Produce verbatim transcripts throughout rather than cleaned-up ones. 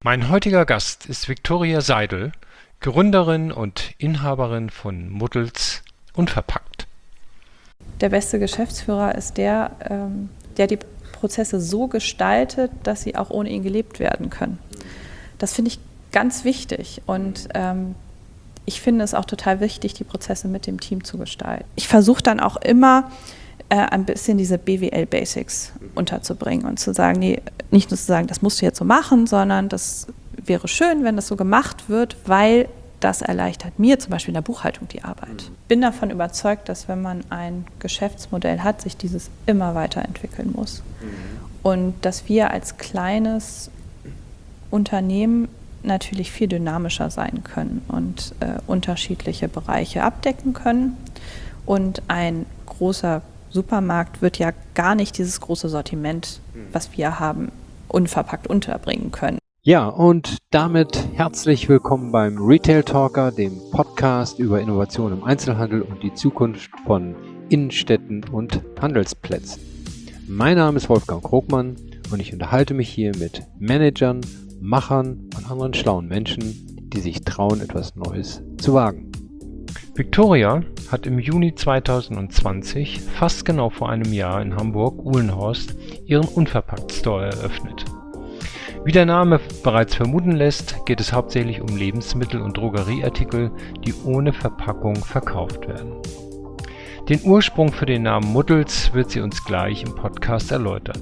Mein heutiger Gast ist Viktoria Seidel, Gründerin und Inhaberin von Muddels Unverpackt. Der beste Geschäftsführer ist der, ähm, der die Prozesse so gestaltet, dass sie auch ohne ihn gelebt werden können. Das finde ich ganz wichtig und ähm, ich finde es auch total wichtig, die Prozesse mit dem Team zu gestalten. Ich versuche dann auch immer äh, ein bisschen diese B W L-Basics unterzubringen und zu sagen, nee, nicht nur zu sagen, das musst du jetzt so machen, sondern das wäre schön, wenn das so gemacht wird, weil das erleichtert mir zum Beispiel in der Buchhaltung die Arbeit. Ich bin davon überzeugt, dass wenn man ein Geschäftsmodell hat, sich dieses immer weiterentwickeln muss. Mhm. Und dass wir als kleines Unternehmen natürlich viel dynamischer sein können und äh, unterschiedliche Bereiche abdecken können. Und ein großer Supermarkt wird ja gar nicht dieses große Sortiment, was wir haben, unverpackt unterbringen können. Ja, und damit herzlich willkommen beim Retail Talker, dem Podcast über Innovation im Einzelhandel und die Zukunft von Innenstädten und Handelsplätzen. Mein Name ist Wolfgang Krogmann und ich unterhalte mich hier mit Managern, Machern und anderen schlauen Menschen, die sich trauen, etwas Neues zu wagen. Viktoria hat im Juni zweitausendzwanzig, fast genau vor einem Jahr in Hamburg-Uhlenhorst, ihren Unverpackt-Store eröffnet. Wie der Name bereits vermuten lässt, geht es hauptsächlich um Lebensmittel und Drogerieartikel, die ohne Verpackung verkauft werden. Den Ursprung für den Namen Muddels wird sie uns gleich im Podcast erläutern.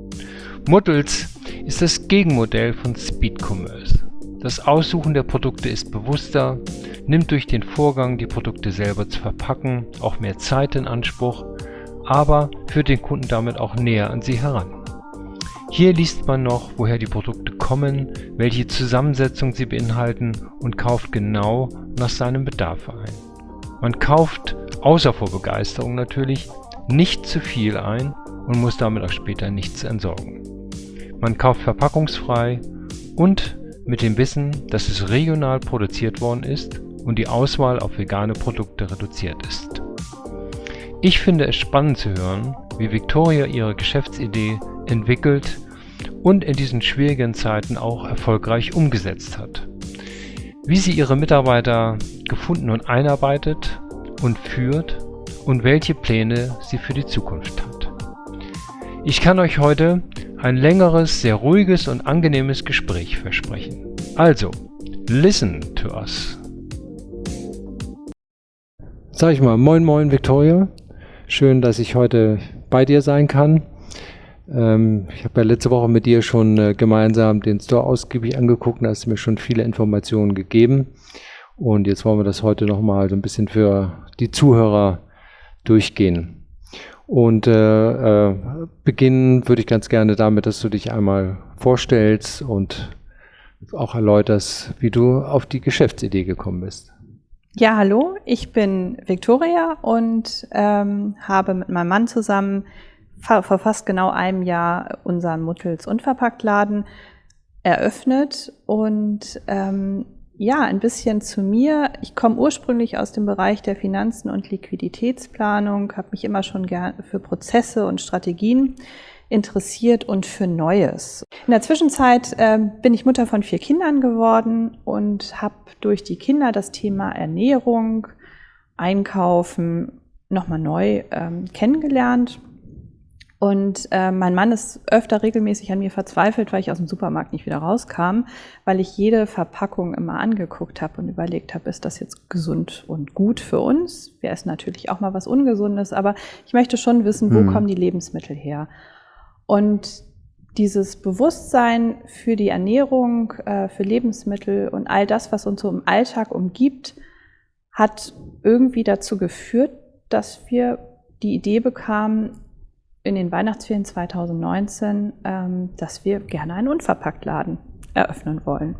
Muddels ist das Gegenmodell von Speed Commerce. Das Aussuchen der Produkte ist bewusster, nimmt durch den Vorgang, die Produkte selber zu verpacken, auch mehr Zeit in Anspruch, aber führt den Kunden damit auch näher an sie heran. Hier liest man noch, woher die Produkte kommen, welche Zusammensetzung sie beinhalten und kauft genau nach seinem Bedarf ein. Man kauft, außer vor Begeisterung natürlich, nicht zu viel ein und muss damit auch später nichts entsorgen. Man kauft verpackungsfrei und mit dem Wissen, dass es regional produziert worden ist und die Auswahl auf vegane Produkte reduziert ist. Ich finde es spannend zu hören, wie Viktoria ihre Geschäftsidee entwickelt und in diesen schwierigen Zeiten auch erfolgreich umgesetzt hat. Wie sie ihre Mitarbeiter gefunden und einarbeitet und führt und welche Pläne sie für die Zukunft hat. Ich kann euch heute ein längeres, sehr ruhiges und angenehmes Gespräch versprechen. Also, listen to us. Sag ich mal, moin moin Viktoria. Schön, dass ich heute bei dir sein kann. Ähm, ich habe ja letzte Woche mit dir schon äh, gemeinsam den Store ausgiebig angeguckt und hast mir schon viele Informationen gegeben. Und jetzt wollen wir das heute nochmal so ein bisschen für die Zuhörer durchgehen. Und äh, äh, beginnen würde ich ganz gerne damit, dass du dich einmal vorstellst und auch erläuterst, wie du auf die Geschäftsidee gekommen bist. Ja, hallo, ich bin Viktoria und ähm, habe mit meinem Mann zusammen vor fast genau einem Jahr unseren Muddels Unverpacktladen eröffnet. Und ähm, ja, ein bisschen zu mir. Ich komme ursprünglich aus dem Bereich der Finanzen und Liquiditätsplanung, habe mich immer schon gern für Prozesse und Strategien interessiert und für Neues. In der Zwischenzeit äh, bin ich Mutter von vier Kindern geworden und habe durch die Kinder das Thema Ernährung, Einkaufen nochmal neu ähm, kennengelernt. Und äh, mein Mann ist öfter regelmäßig an mir verzweifelt, weil ich aus dem Supermarkt nicht wieder rauskam, weil ich jede Verpackung immer angeguckt habe und überlegt habe, ist das jetzt gesund und gut für uns? Wir essen natürlich auch mal was Ungesundes, aber ich möchte schon wissen, wo mhm. kommen die Lebensmittel her? Und dieses Bewusstsein für die Ernährung, äh, für Lebensmittel und all das, was uns so im Alltag umgibt, hat irgendwie dazu geführt, dass wir die Idee bekamen, in den Weihnachtsferien zweitausendneunzehn, ähm, dass wir gerne einen Unverpacktladen eröffnen wollen.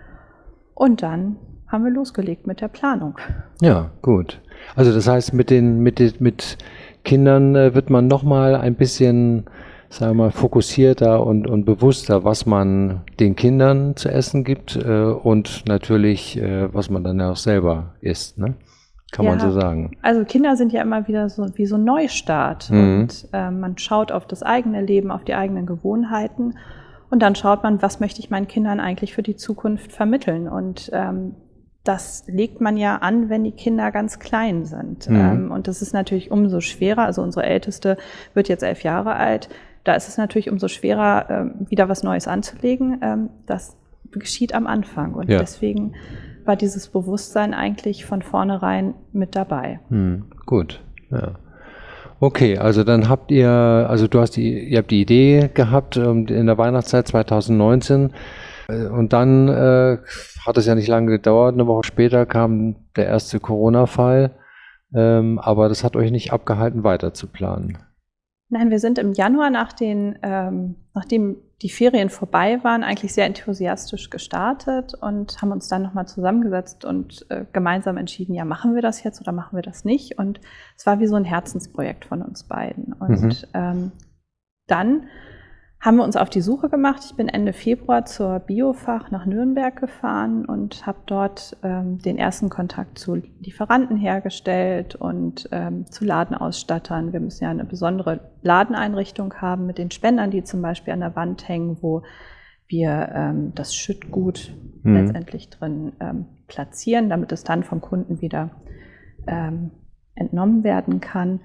Und dann haben wir losgelegt mit der Planung. Ja, gut. Also das heißt, mit den mit, den, mit Kindern äh, wird man nochmal ein bisschen, sagen wir mal, fokussierter und, und bewusster, was man den Kindern zu essen gibt äh, und natürlich, äh, was man dann auch selber isst, ne? Kann ja, man so sagen. Also Kinder sind ja immer wieder so wie so ein Neustart. Mhm. Und äh, man schaut auf das eigene Leben, auf die eigenen Gewohnheiten. Und dann schaut man, was möchte ich meinen Kindern eigentlich für die Zukunft vermitteln. Und ähm, das legt man ja an, wenn die Kinder ganz klein sind. Mhm. Ähm, und das ist natürlich umso schwerer. Also unsere Älteste wird jetzt elf Jahre alt. Da ist es natürlich umso schwerer, ähm, wieder was Neues anzulegen. Ähm, das geschieht am Anfang. Und ja. deswegen war dieses Bewusstsein eigentlich von vornherein mit dabei. Mhm. Gut, ja. Okay, also dann habt ihr, also du hast die, ihr habt die Idee gehabt in der Weihnachtszeit zwanzig neunzehn und dann äh, hat es ja nicht lange gedauert, eine Woche später kam der erste Corona-Fall, ähm, aber das hat euch nicht abgehalten, weiter zu planen. Nein, wir sind im Januar, nach den, ähm, nachdem die Ferien vorbei waren, eigentlich sehr enthusiastisch gestartet und haben uns dann nochmal zusammengesetzt und äh, gemeinsam entschieden, ja, machen wir das jetzt oder machen wir das nicht? Und es war wie so ein Herzensprojekt von uns beiden. Und mhm. ähm, dann haben wir uns auf die Suche gemacht. Ich bin Ende Februar zur Biofach nach Nürnberg gefahren und habe dort ähm, den ersten Kontakt zu Lieferanten hergestellt und ähm, zu Ladenausstattern. Wir müssen ja eine besondere Ladeneinrichtung haben mit den Spendern, die zum Beispiel an der Wand hängen, wo wir ähm, das Schüttgut mhm. letztendlich drin ähm, platzieren, damit es dann vom Kunden wieder ähm, entnommen werden kann.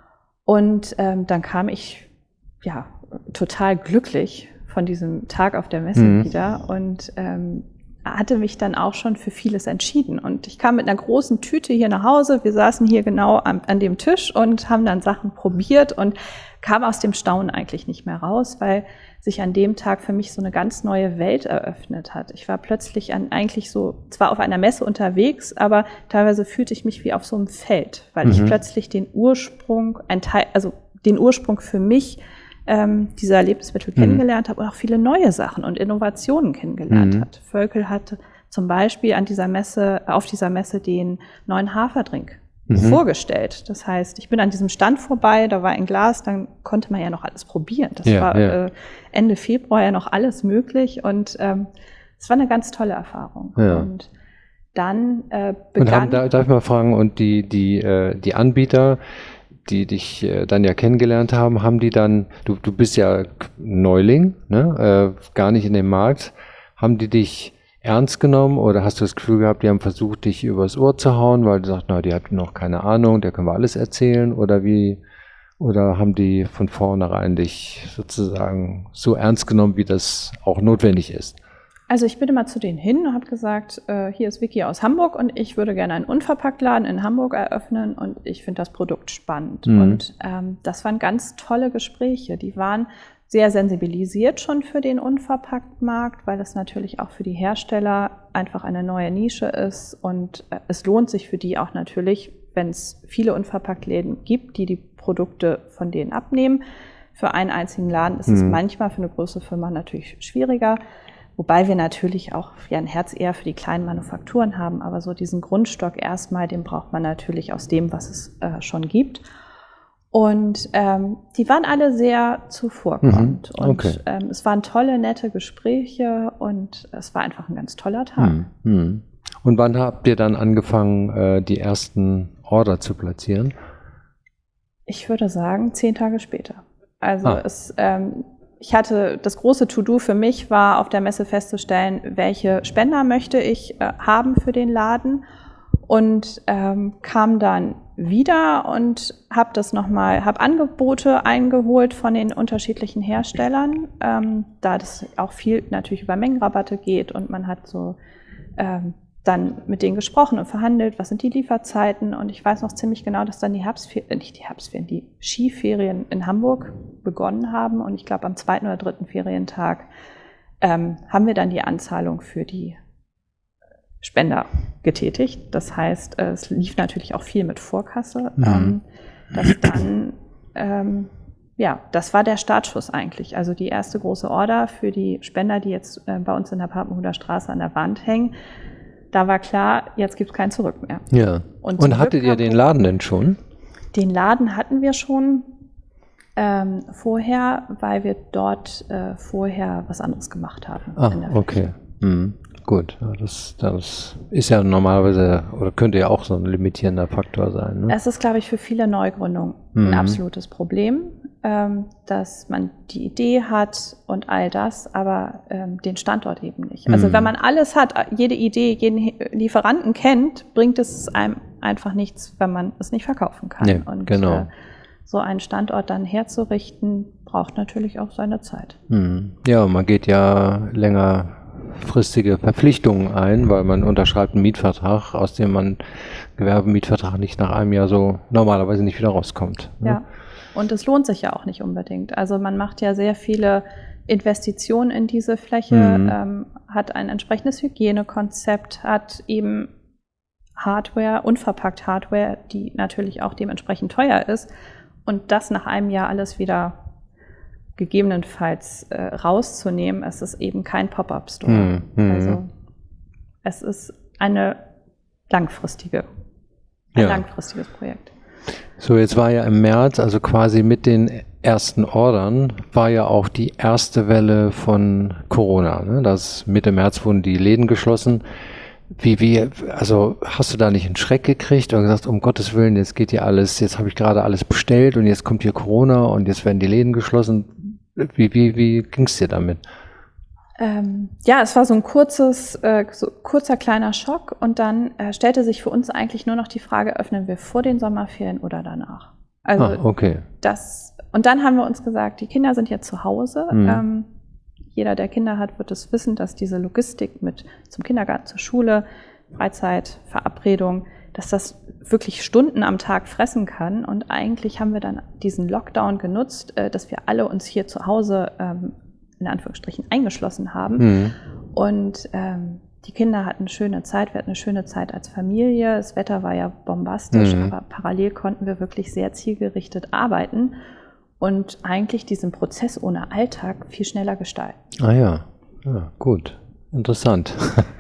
Und ähm, dann kam ich, ja, total glücklich von diesem Tag auf der Messe mhm. wieder und ähm, hatte mich dann auch schon für vieles entschieden. Und ich kam mit einer großen Tüte hier nach Hause. Wir saßen hier genau an, an dem Tisch und haben dann Sachen probiert und kam aus dem Staunen eigentlich nicht mehr raus, weil sich an dem Tag für mich so eine ganz neue Welt eröffnet hat. Ich war plötzlich an, eigentlich so, zwar auf einer Messe unterwegs, aber teilweise fühlte ich mich wie auf so einem Feld, weil mhm. ich plötzlich den Ursprung, ein Teil, also den Ursprung für mich Ähm, dieser Lebensmittel mhm. kennengelernt habe und auch viele neue Sachen und Innovationen kennengelernt mhm. hat. Völkel hatte zum Beispiel an dieser Messe, auf dieser Messe den neuen Haferdrink mhm. vorgestellt. Das heißt, ich bin an diesem Stand vorbei, da war ein Glas, dann konnte man ja noch alles probieren. Das ja, war ja. Äh, Ende Februar ja noch alles möglich und ähm, es war eine ganz tolle Erfahrung. Ja. Und dann äh, begann... Und haben, da, darf ich mal fragen, und die, die, äh, die Anbieter, die dich äh, dann ja kennengelernt haben, haben die dann, du, du bist ja Neuling, ne, äh, gar nicht in dem Markt, haben die dich ernst genommen oder hast du das Gefühl gehabt, die haben versucht, dich übers Ohr zu hauen, weil du sagst, na, die hat noch keine Ahnung, der können wir alles erzählen, oder wie, oder haben die von vornherein dich sozusagen so ernst genommen, wie das auch notwendig ist? Also ich bin immer zu denen hin und habe gesagt, äh, hier ist Vicky aus Hamburg und ich würde gerne einen Unverpacktladen in Hamburg eröffnen und ich finde das Produkt spannend. Mhm. Und ähm, das waren ganz tolle Gespräche. Die waren sehr sensibilisiert schon für den Unverpacktmarkt, weil es natürlich auch für die Hersteller einfach eine neue Nische ist und äh, es lohnt sich für die auch natürlich, wenn es viele Unverpacktläden gibt, die die Produkte von denen abnehmen. Für einen einzigen Laden ist mhm. es manchmal für eine große Firma natürlich schwieriger. Wobei wir natürlich auch ja ein Herz eher für die kleinen Manufakturen haben, aber so diesen Grundstock erstmal, den braucht man natürlich aus dem, was es äh, schon gibt. Und ähm, die waren alle sehr zuvorkommend. Mhm, okay. Und ähm, es waren tolle, nette Gespräche und es war einfach ein ganz toller Tag. Mhm. Und wann habt ihr dann angefangen, äh, die ersten Order zu platzieren? Ich würde sagen, zehn Tage später. Also ah. es... Ähm, Ich hatte, das große To-Do für mich war, auf der Messe festzustellen, welche Spender möchte ich äh, haben für den Laden und ähm, kam dann wieder und habe das nochmal, habe Angebote eingeholt von den unterschiedlichen Herstellern, ähm, da das auch viel natürlich über Mengenrabatte geht und man hat so ähm, dann mit denen gesprochen und verhandelt, was sind die Lieferzeiten, und ich weiß noch ziemlich genau, dass dann die Herbstferien, äh, nicht die Herbstferien, die Skiferien in Hamburg begonnen haben und ich glaube am zweiten oder dritten Ferientag ähm, haben wir dann die Anzahlung für die Spender getätigt. Das heißt, äh, es lief natürlich auch viel mit Vorkasse, mhm. ähm, dass dann, ähm, ja, das war der Startschuss eigentlich, also die erste große Order für die Spender, die jetzt äh, bei uns in der Papenhuder Straße an der Wand hängen. Da war klar, jetzt gibt es kein Zurück mehr. Ja. Und, Und hattet ihr den Laden denn schon? Den Laden hatten wir schon ähm, vorher, weil wir dort äh, vorher was anderes gemacht haben. Ah, okay. Mhm. Gut. Das, das ist ja normalerweise, oder könnte ja auch so ein limitierender Faktor sein. Ne? Es ist, glaube ich, für viele Neugründungen mhm. ein absolutes Problem. ähm, dass man die Idee hat und all das, aber ähm, den Standort eben nicht. Also Mhm. wenn man alles hat, jede Idee, jeden Lieferanten kennt, bringt es einem einfach nichts, wenn man es nicht verkaufen kann. Nee, und genau. äh, so einen Standort dann herzurichten, braucht natürlich auch seine Zeit. Mhm. Ja, man geht ja längerfristige Verpflichtungen ein, weil man unterschreibt einen Mietvertrag, aus dem man Gewerbemietvertrag nicht nach einem Jahr so normalerweise nicht wieder rauskommt. Ne? Ja, und es lohnt sich ja auch nicht unbedingt. Also man macht ja sehr viele Investitionen in diese Fläche, Mhm. ähm, hat ein entsprechendes Hygienekonzept, hat eben Hardware, unverpackt Hardware, die natürlich auch dementsprechend teuer ist. Und das nach einem Jahr alles wieder gegebenenfalls äh, rauszunehmen, es ist eben kein Pop-up-Store. Mhm. Mhm. Also es ist eine langfristige, ein Ja. langfristiges Projekt. So, jetzt war ja im März, also quasi mit den ersten Ordern, war ja auch die erste Welle von Corona. Ne? Das Mitte März wurden die Läden geschlossen. Wie, wie, also hast du da nicht einen Schreck gekriegt und gesagt, um Gottes Willen, jetzt geht hier alles, jetzt habe ich gerade alles bestellt und jetzt kommt hier Corona und jetzt werden die Läden geschlossen. Wie, wie, wie ging es dir damit? Ähm, ja, es war so ein kurzes, äh, so kurzer kleiner Schock und dann äh, stellte sich für uns eigentlich nur noch die Frage, öffnen wir vor den Sommerferien oder danach? Also Ah, okay. das, und dann haben wir uns gesagt, die Kinder sind jetzt zu Hause. Mhm. Ähm, jeder, der Kinder hat, wird es wissen, dass diese Logistik mit zum Kindergarten, zur Schule, Freizeit, Verabredung, dass das wirklich Stunden am Tag fressen kann. Und eigentlich haben wir dann diesen Lockdown genutzt, äh, dass wir alle uns hier zu Hause ähm, in Anführungsstrichen eingeschlossen haben. Mhm. Und ähm, die Kinder hatten eine schöne Zeit, wir hatten eine schöne Zeit als Familie. Das Wetter war ja bombastisch, Mhm. aber parallel konnten wir wirklich sehr zielgerichtet arbeiten und eigentlich diesen Prozess ohne Alltag viel schneller gestalten. Ah ja, ja, gut, interessant.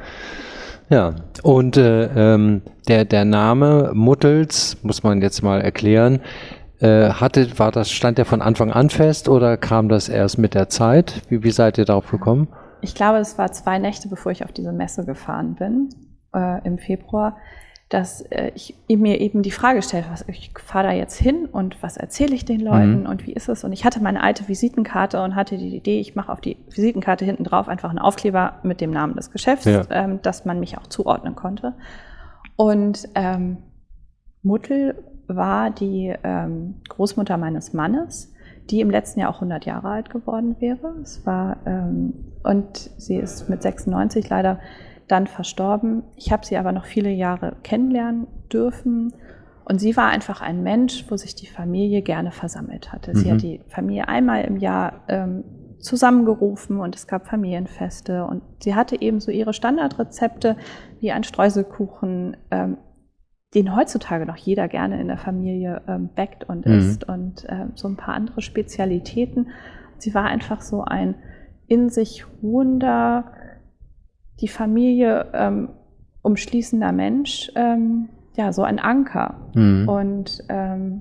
Ja, und äh, ähm, der, der Name Muttels, muss man jetzt mal erklären, äh, hatte, war das, stand der von Anfang an fest oder kam das erst mit der Zeit? Wie, wie seid ihr darauf gekommen? Ich glaube, es war zwei Nächte, bevor ich auf diese Messe gefahren bin, äh, im Februar, dass äh, ich mir eben die Frage stellte, was, ich fahre da jetzt hin und was erzähle ich den Leuten Mhm. und wie ist es? Und ich hatte meine alte Visitenkarte und hatte die Idee, ich mache auf die Visitenkarte hinten drauf einfach einen Aufkleber mit dem Namen des Geschäfts, Ja. ähm, dass man mich auch zuordnen konnte. Und ähm, Muttel war die ähm, Großmutter meines Mannes, die im letzten Jahr auch hundert Jahre alt geworden wäre. Es war, ähm, und sie ist mit sechsundneunzig leider dann verstorben. Ich habe sie aber noch viele Jahre kennenlernen dürfen. Und sie war einfach ein Mensch, wo sich die Familie gerne versammelt hatte. Sie Mhm. hat die Familie einmal im Jahr ähm, zusammengerufen und es gab Familienfeste. Und sie hatte eben so ihre Standardrezepte wie ein Streuselkuchen, ähm, den heutzutage noch jeder gerne in der Familie ähm, backt und Mhm. isst und ähm, so ein paar andere Spezialitäten. Sie war einfach so ein in sich ruhender, die Familie ähm, umschließender Mensch, ähm, ja, so ein Anker. Mhm. Und ähm,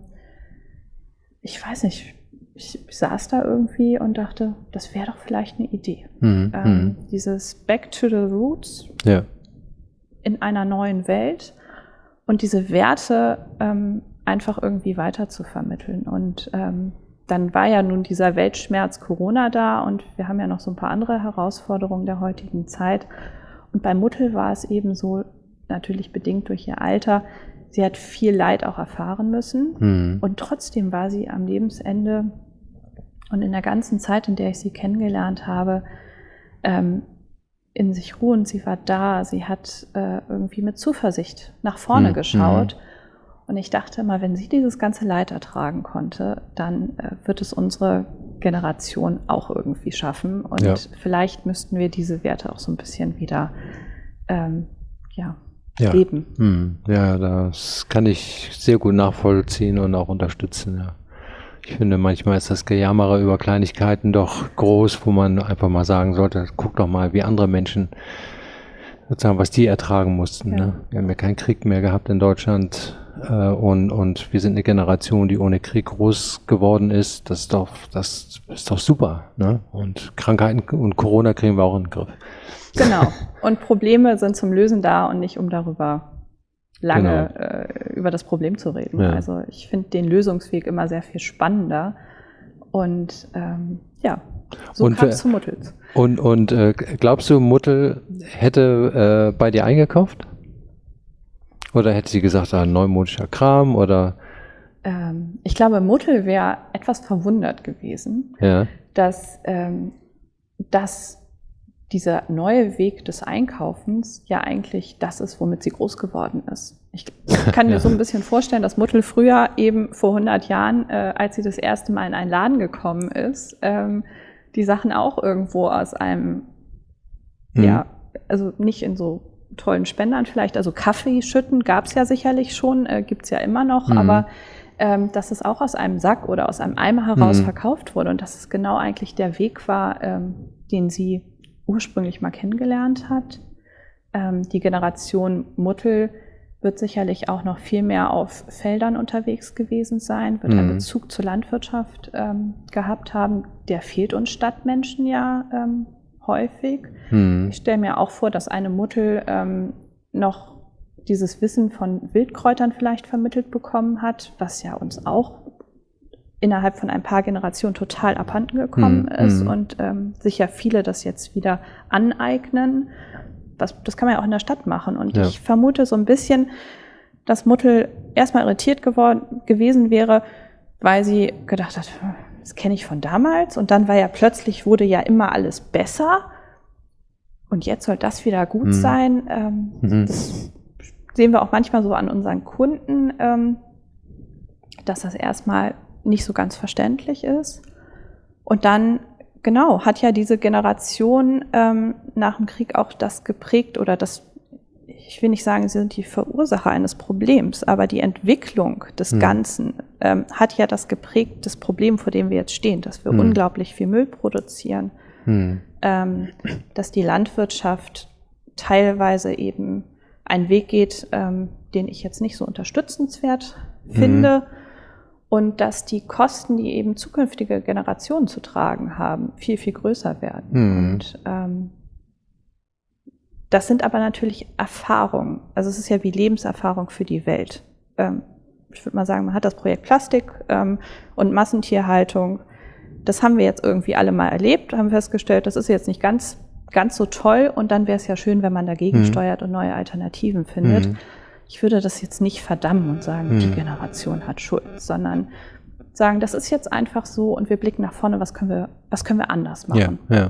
ich weiß nicht, ich, ich saß da irgendwie und dachte, das wäre doch vielleicht eine Idee. Mhm. Ähm, dieses Back to the Roots Ja. in einer neuen Welt und diese Werte ähm, einfach irgendwie weiter zu vermitteln. Und ähm, dann war ja nun dieser Weltschmerz Corona da und wir haben ja noch so ein paar andere Herausforderungen der heutigen Zeit. Und bei Muttel war es eben so, natürlich bedingt durch ihr Alter, sie hat viel Leid auch erfahren müssen. Mhm. Und trotzdem war sie am Lebensende und in der ganzen Zeit, in der ich sie kennengelernt habe, ähm, in sich ruhend. Sie war da, sie hat äh, irgendwie mit Zuversicht nach vorne Mhm. geschaut. Und ich dachte immer, wenn sie dieses ganze Leid ertragen konnte, dann äh, wird es unsere Generation auch irgendwie schaffen. Und Ja. vielleicht müssten wir diese Werte auch so ein bisschen wieder ähm, ja, Ja. leben. Hm, ja, das kann ich sehr gut nachvollziehen und auch unterstützen, ja. Ich finde, manchmal ist das Gejammere über Kleinigkeiten doch groß, wo man einfach mal sagen sollte, guck doch mal, wie andere Menschen, sozusagen, was die ertragen mussten. Ja. Ne? Wir haben ja keinen Krieg mehr gehabt in Deutschland äh, und, und wir sind eine Generation, die ohne Krieg groß geworden ist. Das ist doch, das ist doch super. Ne? Und Krankheiten und Corona kriegen wir auch in den Griff. Genau. Und Probleme sind zum Lösen da und nicht um darüber lange äh, über das Problem zu reden. Ja. Also ich finde den Lösungsweg immer sehr viel spannender. Und ähm, ja, so kam es zu Muttels. Und, und äh, glaubst du, Muttel hätte äh, bei dir eingekauft? Oder hätte sie gesagt, ah, neumodischer Kram oder? Ähm, ich glaube, Muttel wäre etwas verwundert gewesen, ja. dass, ähm, dass dieser neue Weg des Einkaufens ja eigentlich das ist, womit sie groß geworden ist. Ich kann mir ja. so ein bisschen vorstellen, dass Muttel früher eben vor hundert Jahren, äh, als sie das erste Mal in einen Laden gekommen ist, ähm, die Sachen auch irgendwo aus einem, mhm. ja, also nicht in so tollen Spendern vielleicht, also Kaffee schütten gab es ja sicherlich schon, äh, gibt es ja immer noch, mhm. aber ähm, dass es auch aus einem Sack oder aus einem Eimer heraus mhm. verkauft wurde und dass es genau eigentlich der Weg war, ähm, den sie ursprünglich mal kennengelernt hat. Ähm, die Generation Muttel wird sicherlich auch noch viel mehr auf Feldern unterwegs gewesen sein, wird mhm. einen Bezug zur Landwirtschaft ähm, gehabt haben. Der fehlt uns Stadtmenschen ja ähm, häufig. Mhm. Ich stelle mir auch vor, dass eine Muttel ähm, noch dieses Wissen von Wildkräutern vielleicht vermittelt bekommen hat, was ja uns auch innerhalb von ein paar Generationen total abhanden gekommen mhm. ist und ähm, sich ja viele das jetzt wieder aneignen. Das, das kann man ja auch in der Stadt machen. Und ja. ich vermute so ein bisschen, dass Muttel erstmal irritiert geworden, gewesen wäre, weil sie gedacht hat, das kenne ich von damals. Und dann war ja plötzlich, wurde ja immer alles besser. Und jetzt soll das wieder gut mhm. sein. Ähm, mhm. Das sehen wir auch manchmal so an unseren Kunden, ähm, dass das erstmal nicht so ganz verständlich ist. Und dann, genau, hat ja diese Generation ähm, nach dem Krieg auch das geprägt oder das, ich will nicht sagen, sie sind die Verursacher eines Problems, aber die Entwicklung des hm. Ganzen ähm, hat ja das geprägt, das Problem, vor dem wir jetzt stehen, dass wir hm. unglaublich viel Müll produzieren, hm. ähm, dass die Landwirtschaft teilweise eben einen Weg geht, ähm, den ich jetzt nicht so unterstützenswert finde. Hm. Und dass die Kosten, die eben zukünftige Generationen zu tragen haben, viel, viel größer werden. Mhm. Und ähm, das sind aber natürlich Erfahrungen. Also es ist ja wie Lebenserfahrung für die Welt. Ähm, ich würde mal sagen, man hat das Projekt Plastik ähm, und Massentierhaltung. Das haben wir jetzt irgendwie alle mal erlebt, haben festgestellt, das ist jetzt nicht ganz, ganz so toll. Und dann wäre es ja schön, wenn man dagegen mhm. steuert und neue Alternativen findet. Mhm. Ich würde das jetzt nicht verdammen und sagen, hm. die Generation hat Schuld, sondern sagen, das ist jetzt einfach so und wir blicken nach vorne, was können wir, was können wir anders machen? Ja,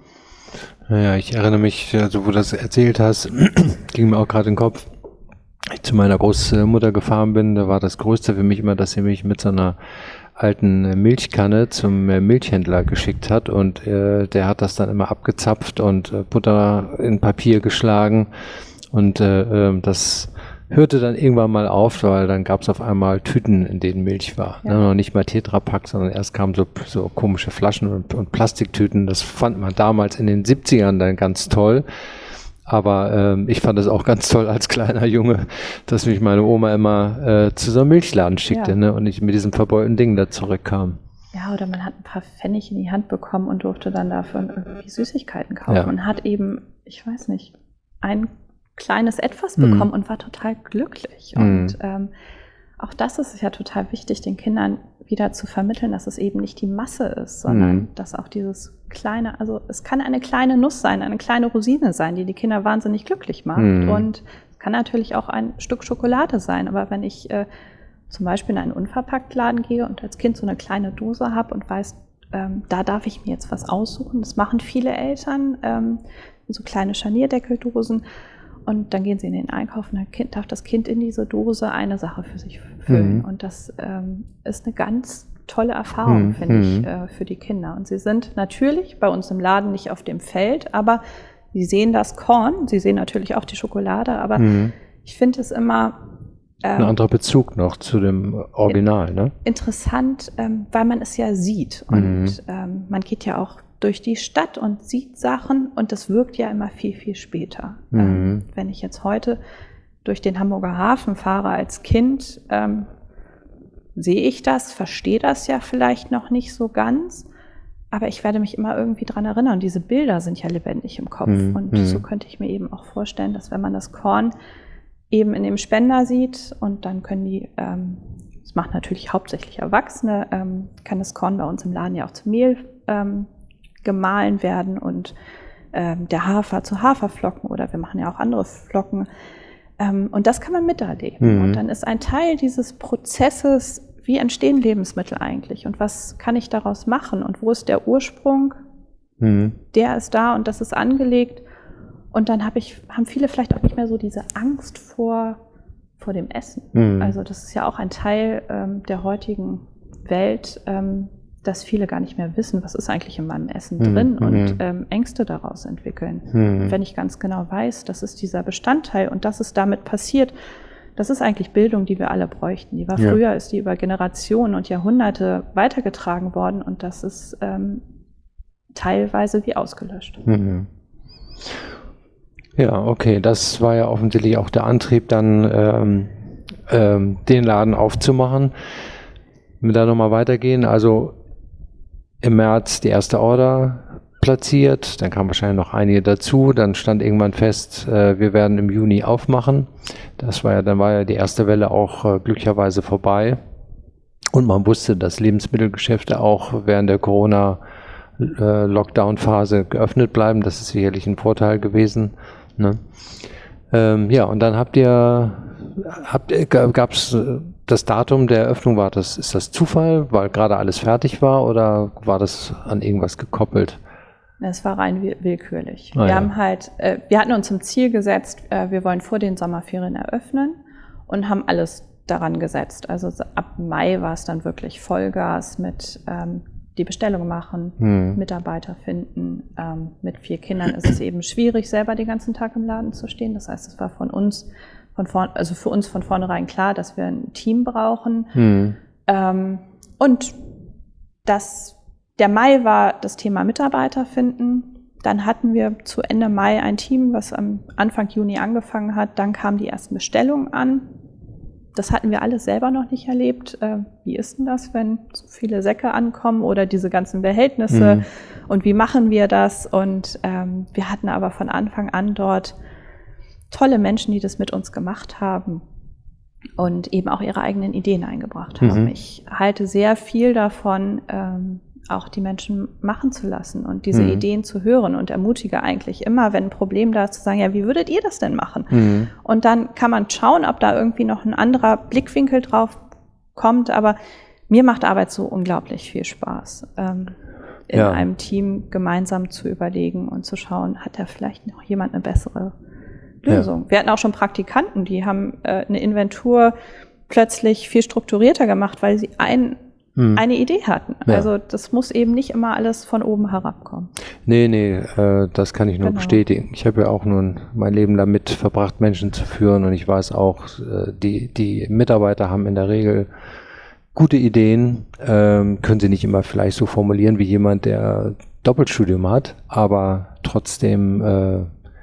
ja. Ja, ich erinnere mich, also wo du das erzählt hast, ging mir auch gerade in den Kopf, als ich zu meiner Großmutter gefahren bin, da war das Größte für mich immer, dass sie mich mit so einer alten Milchkanne zum Milchhändler geschickt hat und äh, der hat das dann immer abgezapft und äh, Butter in Papier geschlagen und äh, das hörte dann irgendwann mal auf, weil dann gab es auf einmal Tüten, in denen Milch war. Ja. Ne, noch nicht mal Tetrapack, sondern erst kamen so, so komische Flaschen und, und Plastiktüten. Das fand man damals in den siebzigern dann ganz toll. Aber ähm, ich fand es auch ganz toll als kleiner Junge, dass mich meine Oma immer äh, zu so einem Milchladen schickte, ja. ne, und ich mit diesem verbeulten Ding da zurückkam. Ja, oder man hat ein paar Pfennig in die Hand bekommen und durfte dann dafür irgendwie Süßigkeiten kaufen. Ja. Man hat eben, ich weiß nicht, ein kleines Etwas bekommen mm. und war total glücklich. Mm. Und ähm, auch das ist ja total wichtig, den Kindern wieder zu vermitteln, dass es eben nicht die Masse ist, sondern mm. dass auch dieses kleine, also es kann eine kleine Nuss sein, eine kleine Rosine sein, die die Kinder wahnsinnig glücklich macht. Mm. Und es kann natürlich auch ein Stück Schokolade sein. Aber wenn ich äh, zum Beispiel in einen Unverpacktladen gehe und als Kind so eine kleine Dose habe und weiß, ähm, da darf ich mir jetzt was aussuchen, das machen viele Eltern, ähm, so kleine Scharnierdeckeldosen. Und dann gehen sie in den Einkauf und dann darf das Kind in diese Dose eine Sache für sich füllen. Mhm. Und das ähm, ist eine ganz tolle Erfahrung, mhm. finde ich, äh, für die Kinder. Und sie sind natürlich bei uns im Laden nicht auf dem Feld, aber sie sehen das Korn, sie sehen natürlich auch die Schokolade, aber mhm. ich finde es immer Ähm, ein anderer Bezug noch zu dem Original, ne? Interessant, ähm, weil man es ja sieht. Und mhm. ähm, man geht ja auch durch die Stadt und sieht Sachen und das wirkt ja immer viel, viel später. Mhm. Ähm, wenn ich jetzt heute durch den Hamburger Hafen fahre als Kind, ähm, sehe ich das, verstehe das ja vielleicht noch nicht so ganz, aber ich werde mich immer irgendwie dran erinnern. Diese Bilder sind ja lebendig im Kopf. Mhm. Und so könnte ich mir eben auch vorstellen, dass wenn man das Korn eben in dem Spender sieht und dann können die ähm, das macht natürlich hauptsächlich Erwachsene, ähm, kann das Korn bei uns im Laden ja auch zu Mehl ähm, gemahlen werden und ähm, der Hafer zu Haferflocken oder wir machen ja auch andere Flocken. Ähm, und das kann man miterleben. Mhm. Und dann ist ein Teil dieses Prozesses, wie entstehen Lebensmittel eigentlich und was kann ich daraus machen und wo ist der Ursprung? Mhm. Der ist da und das ist angelegt. Und dann hab ich, haben viele vielleicht auch nicht mehr so diese Angst vor, vor dem Essen. Mhm. Also das ist ja auch ein Teil ähm, der heutigen Welt, ähm, dass viele gar nicht mehr wissen, was ist eigentlich in meinem Essen mhm. drin und ähm, Ängste daraus entwickeln. Mhm. Und wenn ich ganz genau weiß, das ist dieser Bestandteil und das ist damit passiert, das ist eigentlich Bildung, die wir alle bräuchten. Die war ja. Früher, ist die über Generationen und Jahrhunderte weitergetragen worden und das ist ähm, teilweise wie ausgelöscht. Mhm. Ja, okay, das war ja offensichtlich auch der Antrieb, dann ähm, ähm, den Laden aufzumachen. Wenn wir da nochmal weitergehen, also im März die erste Order platziert, dann kamen wahrscheinlich noch einige dazu, dann stand irgendwann fest, äh, wir werden im Juni aufmachen. Das war ja, dann war ja die erste Welle auch äh, glücklicherweise vorbei und man wusste, dass Lebensmittelgeschäfte auch während der Corona-Lockdown-Phase geöffnet bleiben. Das ist sicherlich ein Vorteil gewesen. Ne? Ähm, ja, und dann habt ihr, habt, gab es das Datum der Eröffnung, war das, ist das Zufall, weil gerade alles fertig war oder war das an irgendwas gekoppelt? Es war rein willkürlich. Ah, wir ja. haben halt, äh, wir hatten uns zum Ziel gesetzt, äh, wir wollen vor den Sommerferien eröffnen und haben alles daran gesetzt. Also ab Mai war es dann wirklich Vollgas mit ähm, die Bestellung machen, hm. Mitarbeiter finden. Ähm, mit vier Kindern ist es eben schwierig, selber den ganzen Tag im Laden zu stehen. Das heißt, es war von uns, von vorn, also für uns von vornherein klar, dass wir ein Team brauchen. Hm. Ähm, und das, der Mai war das Thema Mitarbeiter finden. Dann hatten wir zu Ende Mai ein Team, was am Anfang Juni angefangen hat. Dann kamen die ersten Bestellungen an. Das hatten wir alles selber noch nicht erlebt. Äh, wie ist denn das, wenn so viele Säcke ankommen oder diese ganzen Behältnisse? Mhm. Und wie machen wir das? Und ähm, wir hatten aber von Anfang an dort tolle Menschen, die das mit uns gemacht haben und eben auch ihre eigenen Ideen eingebracht haben. Mhm. Ich halte sehr viel davon, ähm, auch die Menschen machen zu lassen und diese mhm. Ideen zu hören und ermutige eigentlich immer, wenn ein Problem da ist, zu sagen, ja, wie würdet ihr das denn machen? Mhm. Und dann kann man schauen, ob da irgendwie noch ein anderer Blickwinkel drauf kommt, aber mir macht Arbeit so unglaublich viel Spaß, ähm, in ja. einem Team gemeinsam zu überlegen und zu schauen, hat da vielleicht noch jemand eine bessere Lösung? Ja. Wir hatten auch schon Praktikanten, die haben äh, eine Inventur plötzlich viel strukturierter gemacht, weil sie ein eine Idee hatten. Ja. Also das muss eben nicht immer alles von oben herabkommen. Nee, nee, äh, das kann ich nur genau. bestätigen. Ich habe ja auch nun mein Leben damit verbracht, Menschen zu führen und ich weiß auch, äh, die, die Mitarbeiter haben in der Regel gute Ideen, ähm, können sie nicht immer vielleicht so formulieren wie jemand, der Doppelstudium hat, aber trotzdem äh,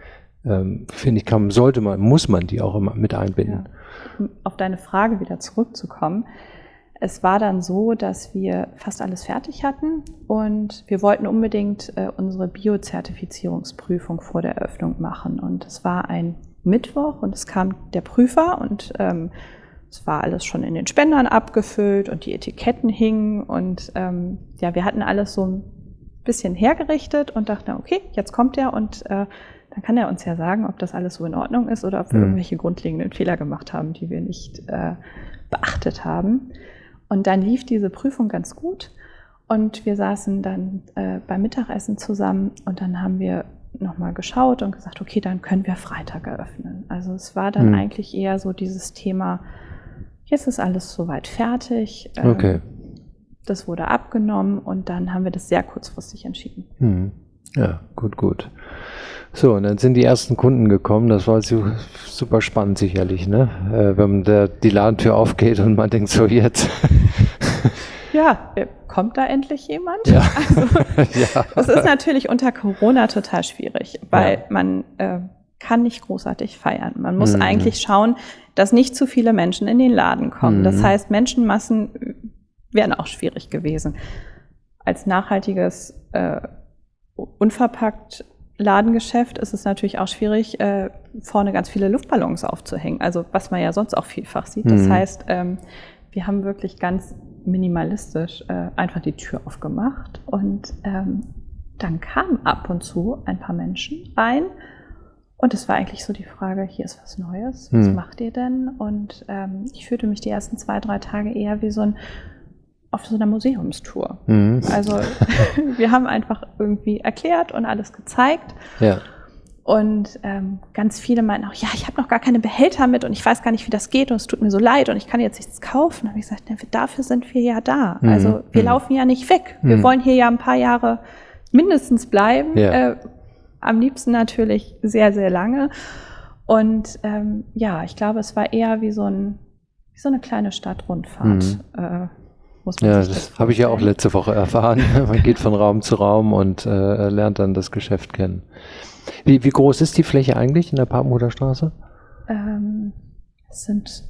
äh, finde ich, kann, sollte man, muss man die auch immer mit einbinden. Ja. Um auf deine Frage wieder zurückzukommen, es war dann so, dass wir fast alles fertig hatten und wir wollten unbedingt äh, unsere Bio-Zertifizierungsprüfung vor der Eröffnung machen. Und es war ein Mittwoch und es kam der Prüfer und ähm, es war alles schon in den Spendern abgefüllt und die Etiketten hingen und ähm, ja, wir hatten alles so ein bisschen hergerichtet und dachten, okay, jetzt kommt er und äh, dann kann er uns ja sagen, ob das alles so in Ordnung ist oder ob wir mhm. irgendwelche grundlegenden Fehler gemacht haben, die wir nicht äh, beachtet haben. Und dann lief diese Prüfung ganz gut und wir saßen dann äh, beim Mittagessen zusammen und dann haben wir nochmal geschaut und gesagt, okay, dann können wir Freitag eröffnen. Also es war dann mhm. eigentlich eher so dieses Thema, jetzt ist alles soweit fertig. Ähm, okay. Das wurde abgenommen und dann haben wir das sehr kurzfristig entschieden. Mhm. Ja, gut, gut. So, und dann sind die ersten Kunden gekommen. Das war super spannend sicherlich, ne? Äh, wenn der, die Ladentür aufgeht und man denkt so, jetzt. Ja, kommt da endlich jemand? Ja. Also, ja. Es ist natürlich unter Corona total schwierig, weil ja. man äh, kann nicht großartig feiern. Man muss mhm. eigentlich schauen, dass nicht zu viele Menschen in den Laden kommen. Mhm. Das heißt, Menschenmassen wären auch schwierig gewesen. Als nachhaltiges äh, unverpackt Ladengeschäft ist es natürlich auch schwierig, äh, vorne ganz viele Luftballons aufzuhängen, also was man ja sonst auch vielfach sieht. Das mhm. heißt, ähm, wir haben wirklich ganz minimalistisch äh, einfach die Tür aufgemacht und ähm, dann kamen ab und zu ein paar Menschen rein und es war eigentlich so die Frage, hier ist was Neues, was hm. macht ihr denn? Und ähm, ich fühlte mich die ersten zwei, drei Tage eher wie so ein auf so einer Museumstour. Mhm. Also wir haben einfach irgendwie erklärt und alles gezeigt. Ja. Und ähm, ganz viele meinten auch, ja, ich habe noch gar keine Behälter mit und ich weiß gar nicht, wie das geht und es tut mir so leid und ich kann jetzt nichts kaufen. Da habe ich gesagt, ja, dafür sind wir ja da. Mhm. Also wir mhm. laufen ja nicht weg. Wir mhm. wollen hier ja ein paar Jahre mindestens bleiben. Ja. Äh, am liebsten natürlich sehr, sehr lange. Und ähm, ja, ich glaube, es war eher wie so, ein, wie so eine kleine Stadtrundfahrt. Mhm. Äh, Muss man Ja, sich das, das habe ich ja auch vorstellen. letzte Woche erfahren. Man geht von Raum zu Raum und äh, lernt dann das Geschäft kennen. Wie, wie groß ist die Fläche eigentlich in der Papenhuder Straße? Ähm, es sind,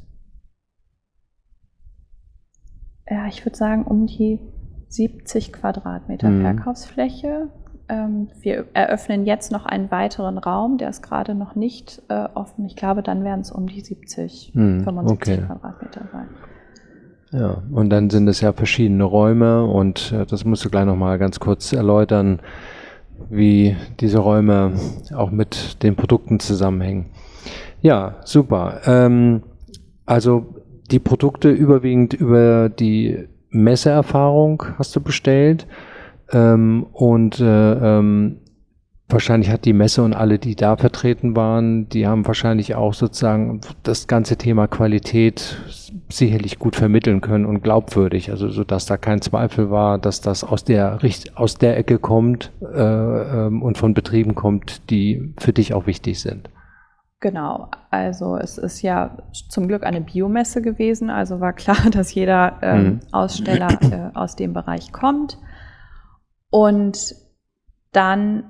ja, ich würde sagen, um die siebzig Quadratmeter Mhm. Verkaufsfläche. Ähm, wir eröffnen jetzt noch einen weiteren Raum, der ist gerade noch nicht äh, offen. Ich glaube, dann werden es um die siebzig, Mhm, fünfundsiebzig okay. Quadratmeter sein. Ja, und dann sind es ja verschiedene Räume und äh, das musst du gleich nochmal ganz kurz erläutern, wie diese Räume auch mit den Produkten zusammenhängen. Ja, super. Ähm, also die Produkte überwiegend über die Messeerfahrung hast du bestellt ähm, und äh, ähm, wahrscheinlich hat die Messe und alle, die da vertreten waren, die haben wahrscheinlich auch sozusagen das ganze Thema Qualität sicherlich gut vermitteln können und glaubwürdig, also so dass da kein Zweifel war, dass das aus der Richt- aus der Ecke kommt äh, ähm, und von Betrieben kommt, die für dich auch wichtig sind. Genau, also es ist ja zum Glück eine Biomesse gewesen, also war klar, dass jeder ähm, Mhm. Aussteller äh, aus dem Bereich kommt. Und dann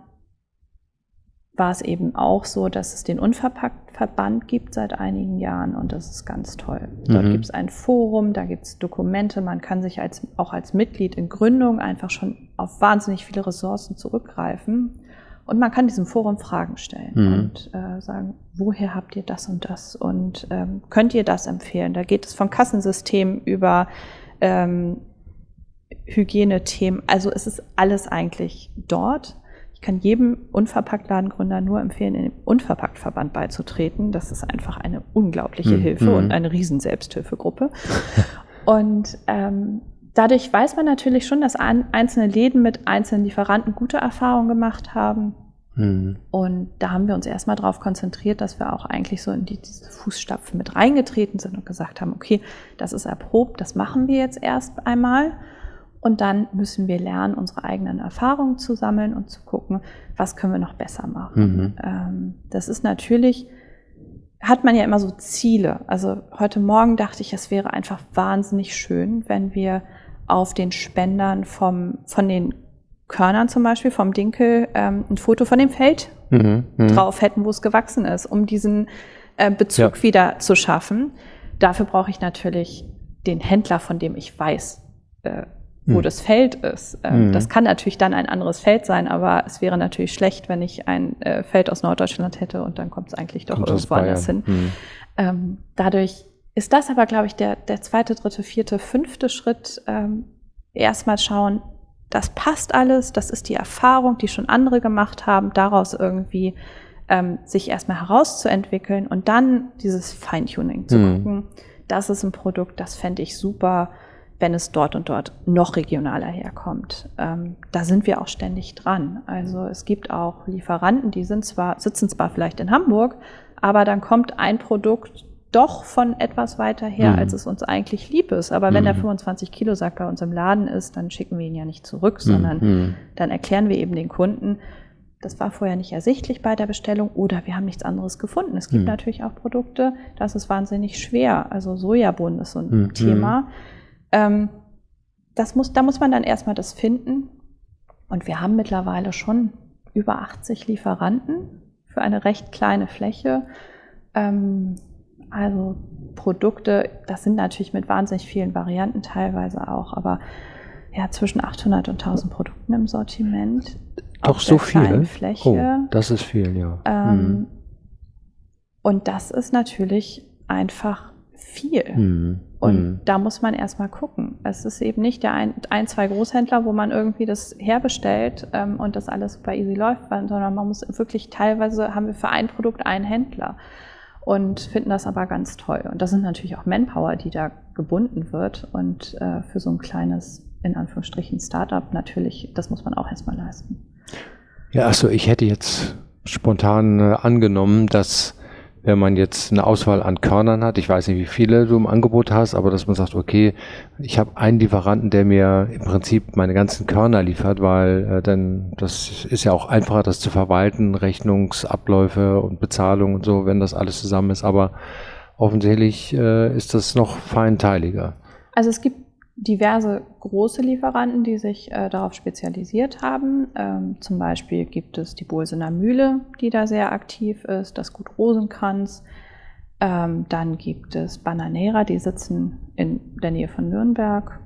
war es eben auch so, dass es den Unverpackt-Verband gibt seit einigen Jahren und das ist ganz toll. Dort Mhm. gibt es ein Forum, da gibt es Dokumente, man kann sich als, auch als Mitglied in Gründung einfach schon auf wahnsinnig viele Ressourcen zurückgreifen und man kann diesem Forum Fragen stellen Mhm. und äh, sagen, woher habt ihr das und das und ähm, könnt ihr das empfehlen? Da geht es von Kassensystem über ähm, Hygienethemen, also es ist alles eigentlich dort. Ich kann jedem Unverpacktladengründer nur empfehlen, in den Unverpacktverband beizutreten. Das ist einfach eine unglaubliche Mhm. Hilfe und eine riesen Selbsthilfegruppe. Und ähm, dadurch weiß man natürlich schon, dass ein, einzelne Läden mit einzelnen Lieferanten gute Erfahrungen gemacht haben. Mhm. Und da haben wir uns erstmal darauf konzentriert, dass wir auch eigentlich so in die, diese Fußstapfen mit reingetreten sind und gesagt haben, okay, das ist erprobt, das machen wir jetzt erst einmal. Und dann müssen wir lernen, unsere eigenen Erfahrungen zu sammeln und zu gucken, was können wir noch besser machen. Mhm. Ähm, das ist natürlich, hat man ja immer so Ziele. Also heute Morgen dachte ich, es wäre einfach wahnsinnig schön, wenn wir auf den Spendern vom, von den Körnern zum Beispiel, vom Dinkel, ähm, ein Foto von dem Feld Mhm. Mhm. drauf hätten, wo es gewachsen ist, um diesen äh, Bezug Ja. wieder zu schaffen. Dafür brauche ich natürlich den Händler, von dem ich weiß, äh, wo Mhm. das Feld ist. Ähm, Mhm. Das kann natürlich dann ein anderes Feld sein, aber es wäre natürlich schlecht, wenn ich ein äh, Feld aus Norddeutschland hätte und dann kommt es eigentlich doch Kommt aus irgendwo anders hin. Bayern. Mhm. Ähm, dadurch ist das aber, glaube ich, der, der zweite, dritte, vierte, fünfte Schritt. Ähm, erstmal schauen, das passt alles, das ist die Erfahrung, die schon andere gemacht haben, daraus irgendwie ähm, sich erstmal herauszuentwickeln und dann dieses Feintuning zu Mhm. gucken. Das ist ein Produkt, das fände ich super, wenn es dort und dort noch regionaler herkommt. Ähm, da sind wir auch ständig dran. Also es gibt auch Lieferanten, die sind zwar, sitzen zwar vielleicht in Hamburg, aber dann kommt ein Produkt doch von etwas weiter her, Mhm. als es uns eigentlich lieb ist. Aber wenn der Mhm. fünfundzwanzig Kilo Sack bei uns im Laden ist, dann schicken wir ihn ja nicht zurück, sondern Mhm. dann erklären wir eben den Kunden, das war vorher nicht ersichtlich bei der Bestellung oder wir haben nichts anderes gefunden. Es gibt Mhm. natürlich auch Produkte, das ist wahnsinnig schwer. Also Sojabohnen ist so ein Mhm. Thema. Ähm, das muss, da muss man dann erstmal das finden. Und wir haben mittlerweile schon über achtzig Lieferanten für eine recht kleine Fläche. Ähm, also Produkte, das sind natürlich mit wahnsinnig vielen Varianten teilweise auch, aber ja, zwischen achthundert und tausend Produkten im Sortiment. Doch auf so der kleinen viel? Fläche. Oh, das ist viel, ja. Ähm, Mhm. Und das ist natürlich einfach viel. Mhm. Und mhm. da muss man erstmal gucken. Es ist eben nicht der ein, ein zwei Großhändler, wo man irgendwie das herbestellt ähm, und das alles super easy läuft, sondern man muss wirklich, teilweise haben wir für ein Produkt einen Händler und finden das aber ganz toll. Und das sind natürlich auch Manpower, die da gebunden wird. Und äh, für so ein kleines, in Anführungsstrichen, Startup natürlich, das muss man auch erstmal leisten. Ja, achso, ich hätte jetzt spontan äh, angenommen, dass wenn man jetzt eine Auswahl an Körnern hat, ich weiß nicht, wie viele du im Angebot hast, aber dass man sagt, okay, ich habe einen Lieferanten, der mir im Prinzip meine ganzen Körner liefert, weil äh, dann das ist ja auch einfacher, das zu verwalten, Rechnungsabläufe und Bezahlung und so, wenn das alles zusammen ist, aber offensichtlich äh, ist das noch feinteiliger. Also es gibt diverse große Lieferanten, die sich äh, darauf spezialisiert haben. Ähm, zum Beispiel gibt es die Bolsener Mühle, die da sehr aktiv ist, das Gut Rosenkranz. Ähm, dann gibt es Bananera, die sitzen in der Nähe von Nürnberg.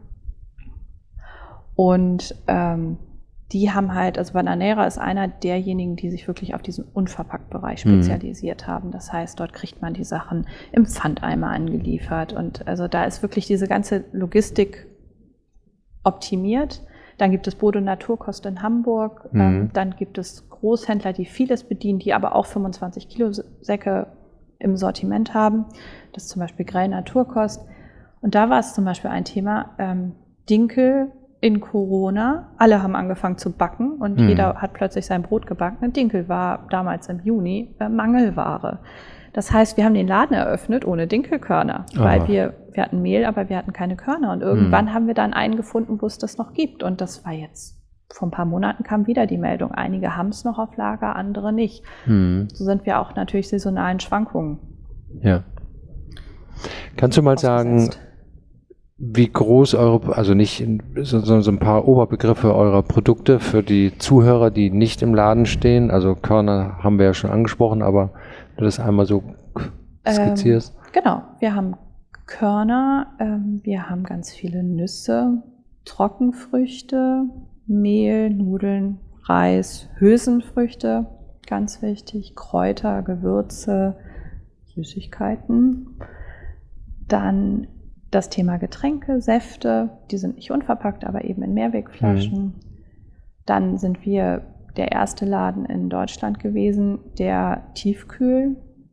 Und ähm, die haben halt, also Bananera ist einer derjenigen, die sich wirklich auf diesen Unverpackt-Bereich spezialisiert mhm. haben. Das heißt, dort kriegt man die Sachen im Pfandeimer angeliefert. Und also da ist wirklich diese ganze Logistik optimiert. Dann gibt es Bodo Naturkost in Hamburg. Mhm. Ähm, dann gibt es Großhändler, die vieles bedienen, die aber auch fünfundzwanzig Kilo Säcke im Sortiment haben. Das ist zum Beispiel Grell Naturkost. Und da war es zum Beispiel ein Thema, ähm, Dinkel in Corona, alle haben angefangen zu backen und mhm. jeder hat plötzlich sein Brot gebacken. Dinkel war damals im Juni äh, Mangelware. Das heißt, wir haben den Laden eröffnet ohne Dinkelkörner, Aha. weil wir, wir hatten Mehl, aber wir hatten keine Körner. Und irgendwann mhm. haben wir dann einen gefunden, wo es das noch gibt. Und das war jetzt, vor ein paar Monaten kam wieder die Meldung. Einige haben es noch auf Lager, andere nicht. Mhm. So sind wir auch natürlich saisonalen Schwankungen. Ja. Kannst du mal sagen, wie groß eure, also nicht, sondern so ein paar Oberbegriffe eurer Produkte für die Zuhörer, die nicht im Laden stehen? Also Körner haben wir ja schon angesprochen, aber du das einmal so skizzierst. Ähm, genau, wir haben Körner, ähm, wir haben ganz viele Nüsse, Trockenfrüchte, Mehl, Nudeln, Reis, Hülsenfrüchte, ganz wichtig, Kräuter, Gewürze, Süßigkeiten. Dann das Thema Getränke, Säfte, die sind nicht unverpackt, aber eben in Mehrwegflaschen. Mhm. Dann sind wir der erste Laden in Deutschland gewesen, der Tiefkühl,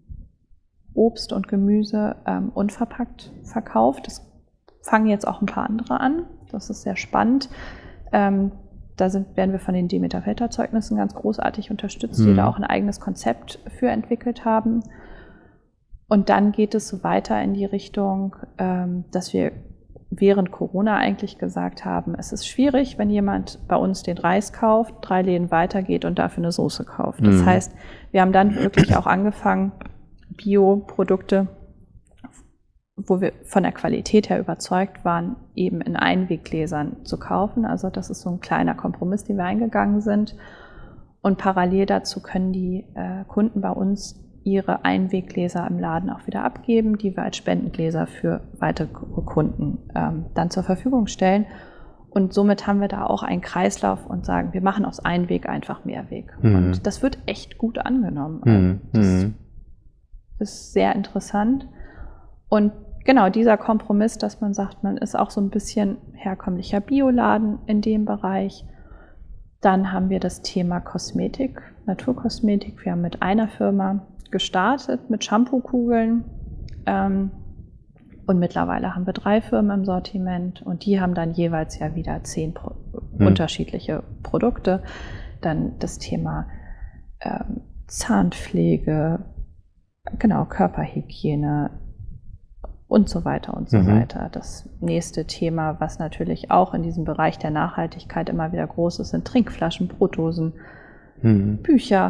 Obst und Gemüse ähm, unverpackt verkauft. Das fangen jetzt auch ein paar andere an. Das ist sehr spannend. Ähm, da sind, werden wir von den Demeter-Filterzeugnissen ganz großartig unterstützt, mhm. die da auch ein eigenes Konzept für entwickelt haben. Und dann geht es so weiter in die Richtung, ähm, dass wir während Corona eigentlich gesagt haben, es ist schwierig, wenn jemand bei uns den Reis kauft, drei Läden weitergeht und dafür eine Soße kauft. Das mhm. heißt, wir haben dann wirklich auch angefangen, Bioprodukte, wo wir von der Qualität her überzeugt waren, eben in Einweggläsern zu kaufen. Also das ist so ein kleiner Kompromiss, den wir eingegangen sind. Und parallel dazu können die äh, Kunden bei uns ihre Einweggläser im Laden auch wieder abgeben, die wir als Spendengläser für weitere Kunden ähm, dann zur Verfügung stellen. Und somit haben wir da auch einen Kreislauf und sagen, wir machen aus Einweg einfach Mehrweg. Mhm. Und das wird echt gut angenommen. Mhm. Also das ist sehr interessant. Und genau dieser Kompromiss, dass man sagt, man ist auch so ein bisschen herkömmlicher Bioladen in dem Bereich. Dann haben wir das Thema Kosmetik, Naturkosmetik. Wir haben mit einer Firma gestartet mit Shampoo-Kugeln ähm, und mittlerweile haben wir drei Firmen im Sortiment und die haben dann jeweils ja wieder zehn Pro- hm. unterschiedliche Produkte. Dann das Thema ähm, Zahnpflege, genau, Körperhygiene und so weiter und so mhm. weiter. Das nächste Thema, was natürlich auch in diesem Bereich der Nachhaltigkeit immer wieder groß ist, sind Trinkflaschen, Brotdosen, mhm. Bücher.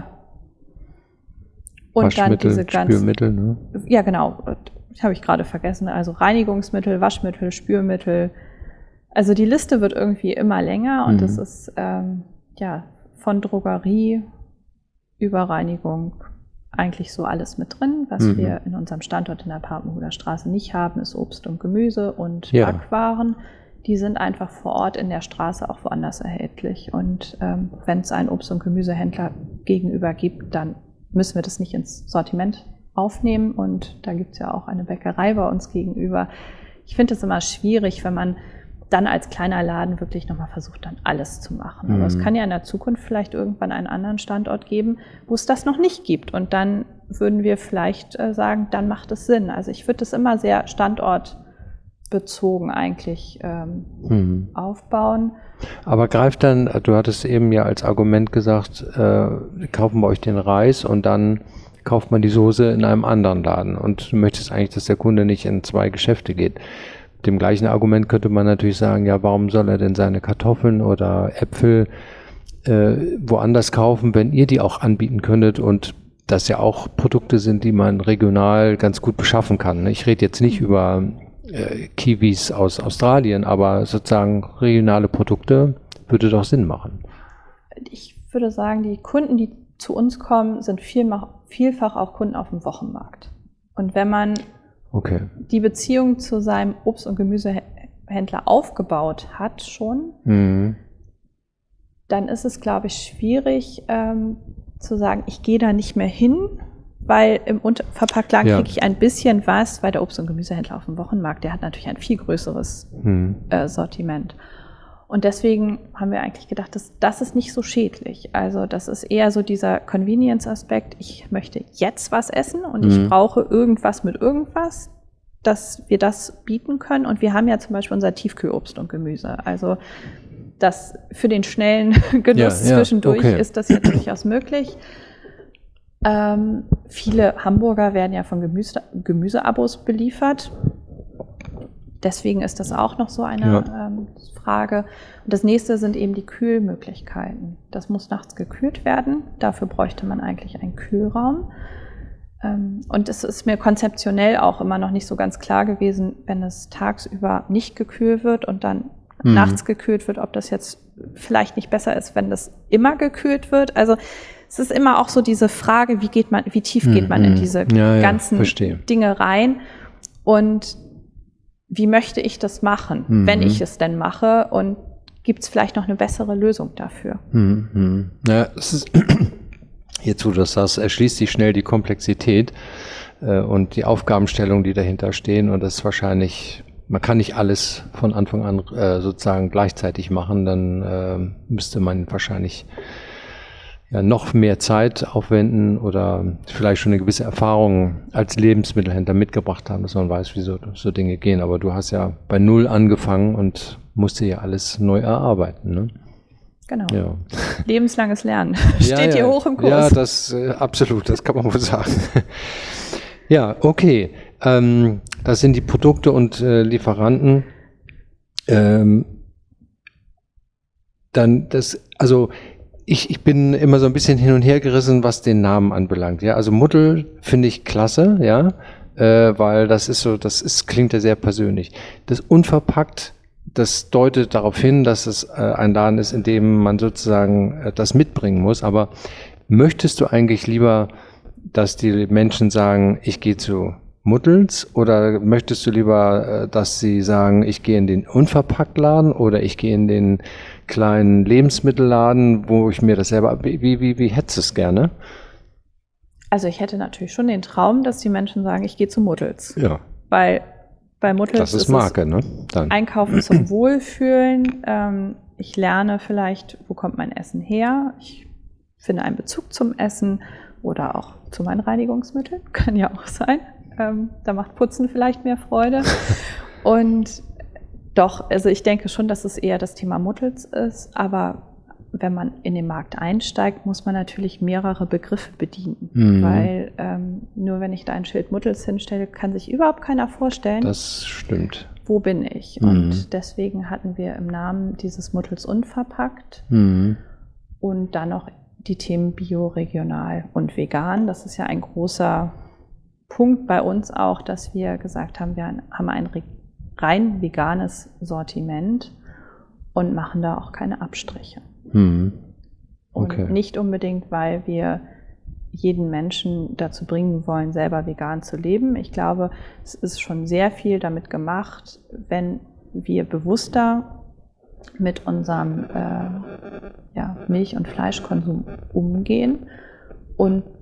Und dann diese ganzen Spülmittel, ne? Ja, genau. Das habe ich gerade vergessen. Also Reinigungsmittel, Waschmittel, Spülmittel. Also die Liste wird irgendwie immer länger und es mhm. ist ähm, ja von Drogerie über Reinigung eigentlich so alles mit drin. Was mhm. wir in unserem Standort in der Papenhuder Straße nicht haben, ist Obst und Gemüse und ja. Backwaren. Die sind einfach vor Ort in der Straße auch woanders erhältlich. Und ähm, wenn es einen Obst- und Gemüsehändler gegenüber gibt, dann müssen wir das nicht ins Sortiment aufnehmen. Und da gibt es ja auch eine Bäckerei bei uns gegenüber. Ich finde es immer schwierig, wenn man dann als kleiner Laden wirklich nochmal versucht, dann alles zu machen. Aber mhm. es kann ja in der Zukunft vielleicht irgendwann einen anderen Standort geben, wo es das noch nicht gibt. Und dann würden wir vielleicht äh, sagen, dann macht es Sinn. Also ich würde das immer sehr standortbezogen eigentlich ähm, mhm. aufbauen. Aber greift dann, du hattest eben ja als Argument gesagt, äh, kaufen wir euch den Reis und dann kauft man die Soße in einem anderen Laden. Und du möchtest eigentlich, dass der Kunde nicht in zwei Geschäfte geht. Mit dem gleichen Argument könnte man natürlich sagen, ja, warum soll er denn seine Kartoffeln oder Äpfel äh, woanders kaufen, wenn ihr die auch anbieten könntet und das ja auch Produkte sind, die man regional ganz gut beschaffen kann. Ich rede jetzt nicht über äh, Kiwis aus Australien, aber sozusagen regionale Produkte würde doch Sinn machen. Ich würde sagen, die Kunden, die zu uns kommen, sind vielfach, vielfach auch Kunden auf dem Wochenmarkt. Und wenn man okay. die Beziehung zu seinem Obst- und Gemüsehändler aufgebaut hat schon, mhm. dann ist es, glaube ich, schwierig ähm, zu sagen, ich gehe da nicht mehr hin, weil im Verpacktladen ja. kriege ich ein bisschen was, weil der Obst- und Gemüsehändler auf dem Wochenmarkt, der hat natürlich ein viel größeres mhm. äh, Sortiment. Und deswegen haben wir eigentlich gedacht, dass, das ist nicht so schädlich. Also das ist eher so dieser Convenience-Aspekt. Ich möchte jetzt was essen und mhm. ich brauche irgendwas mit irgendwas, dass wir das bieten können. Und wir haben ja zum Beispiel unser Tiefkühlobst und Gemüse. Also das für den schnellen Genuss ja, ja, zwischendurch okay. ist das jetzt durchaus möglich. Ähm, viele Hamburger werden ja von Gemüse, Gemüseabos beliefert. Deswegen ist das auch noch so eine ja. ähm, Frage. Und das nächste sind eben die Kühlmöglichkeiten. Das muss nachts gekühlt werden. Dafür bräuchte man eigentlich einen Kühlraum. Ähm, und es ist mir konzeptionell auch immer noch nicht so ganz klar gewesen, wenn es tagsüber nicht gekühlt wird und dann mhm. nachts gekühlt wird, ob das jetzt vielleicht nicht besser ist, wenn das immer gekühlt wird. Also es ist immer auch so diese Frage, wie geht man, wie tief mhm. geht man in diese ja, ganzen ja, Dinge rein und wie möchte ich das machen, mhm. wenn ich es denn mache und gibt es vielleicht noch eine bessere Lösung dafür? Mhm. Ja, es ist, jetzt wo du das sagst, erschließt sich schnell die Komplexität äh, und die Aufgabenstellung, die dahinter stehen und das ist wahrscheinlich, man kann nicht alles von Anfang an äh, sozusagen gleichzeitig machen, dann äh, müsste man wahrscheinlich ja, noch mehr Zeit aufwenden oder vielleicht schon eine gewisse Erfahrung als Lebensmittelhändler mitgebracht haben, dass man weiß, wie so, so Dinge gehen. Aber du hast ja bei Null angefangen und musste ja alles neu erarbeiten, ne? Genau. Ja. Lebenslanges Lernen steht ja, ja. hier hoch im Kurs. Ja, das äh, absolut, das kann man wohl sagen. Ja, okay. Ähm, das sind die Produkte und äh, Lieferanten. Ähm, dann das, also Ich, ich bin immer so ein bisschen hin und her gerissen, was den Namen anbelangt. Ja, also Muttel finde ich klasse, ja, äh, weil das ist so, das ist, klingt ja sehr persönlich. Das unverpackt, das deutet darauf hin, dass es äh, ein Laden ist, in dem man sozusagen äh, das mitbringen muss. Aber möchtest du eigentlich lieber, dass die Menschen sagen, ich gehe zu Muttels, oder möchtest du lieber, äh, dass sie sagen, ich gehe in den Unverpacktladen oder ich gehe in den kleinen Lebensmittelladen, wo ich mir das selber, wie, wie, wie hättest du es gerne? Also ich hätte natürlich schon den Traum, dass die Menschen sagen, ich gehe zu Muttels. Ja. Weil bei Muttels das ist, ist Marke, es ne? Dann. Einkaufen zum Wohlfühlen. Ähm, ich lerne vielleicht, wo kommt mein Essen her? Ich finde einen Bezug zum Essen oder auch zu meinen Reinigungsmitteln. Kann ja auch sein. Ähm, da macht Putzen vielleicht mehr Freude. Und doch, also ich denke schon, dass es eher das Thema Muttels ist, aber wenn man in den Markt einsteigt, muss man natürlich mehrere Begriffe bedienen, mhm. weil ähm, nur wenn ich da ein Schild Muttels hinstelle, kann sich überhaupt keiner vorstellen, das stimmt. Wo bin ich? Mhm. Und deswegen hatten wir im Namen dieses Muttels unverpackt mhm. und dann noch die Themen Bio, Regional und Vegan. Das ist ja ein großer Punkt bei uns auch, dass wir gesagt haben, wir haben ein rein veganes Sortiment und machen da auch keine Abstriche. Hm. Okay. Und nicht unbedingt, weil wir jeden Menschen dazu bringen wollen, selber vegan zu leben. Ich glaube, es ist schon sehr viel damit gemacht, wenn wir bewusster mit unserem äh, ja, Milch- und Fleischkonsum umgehen und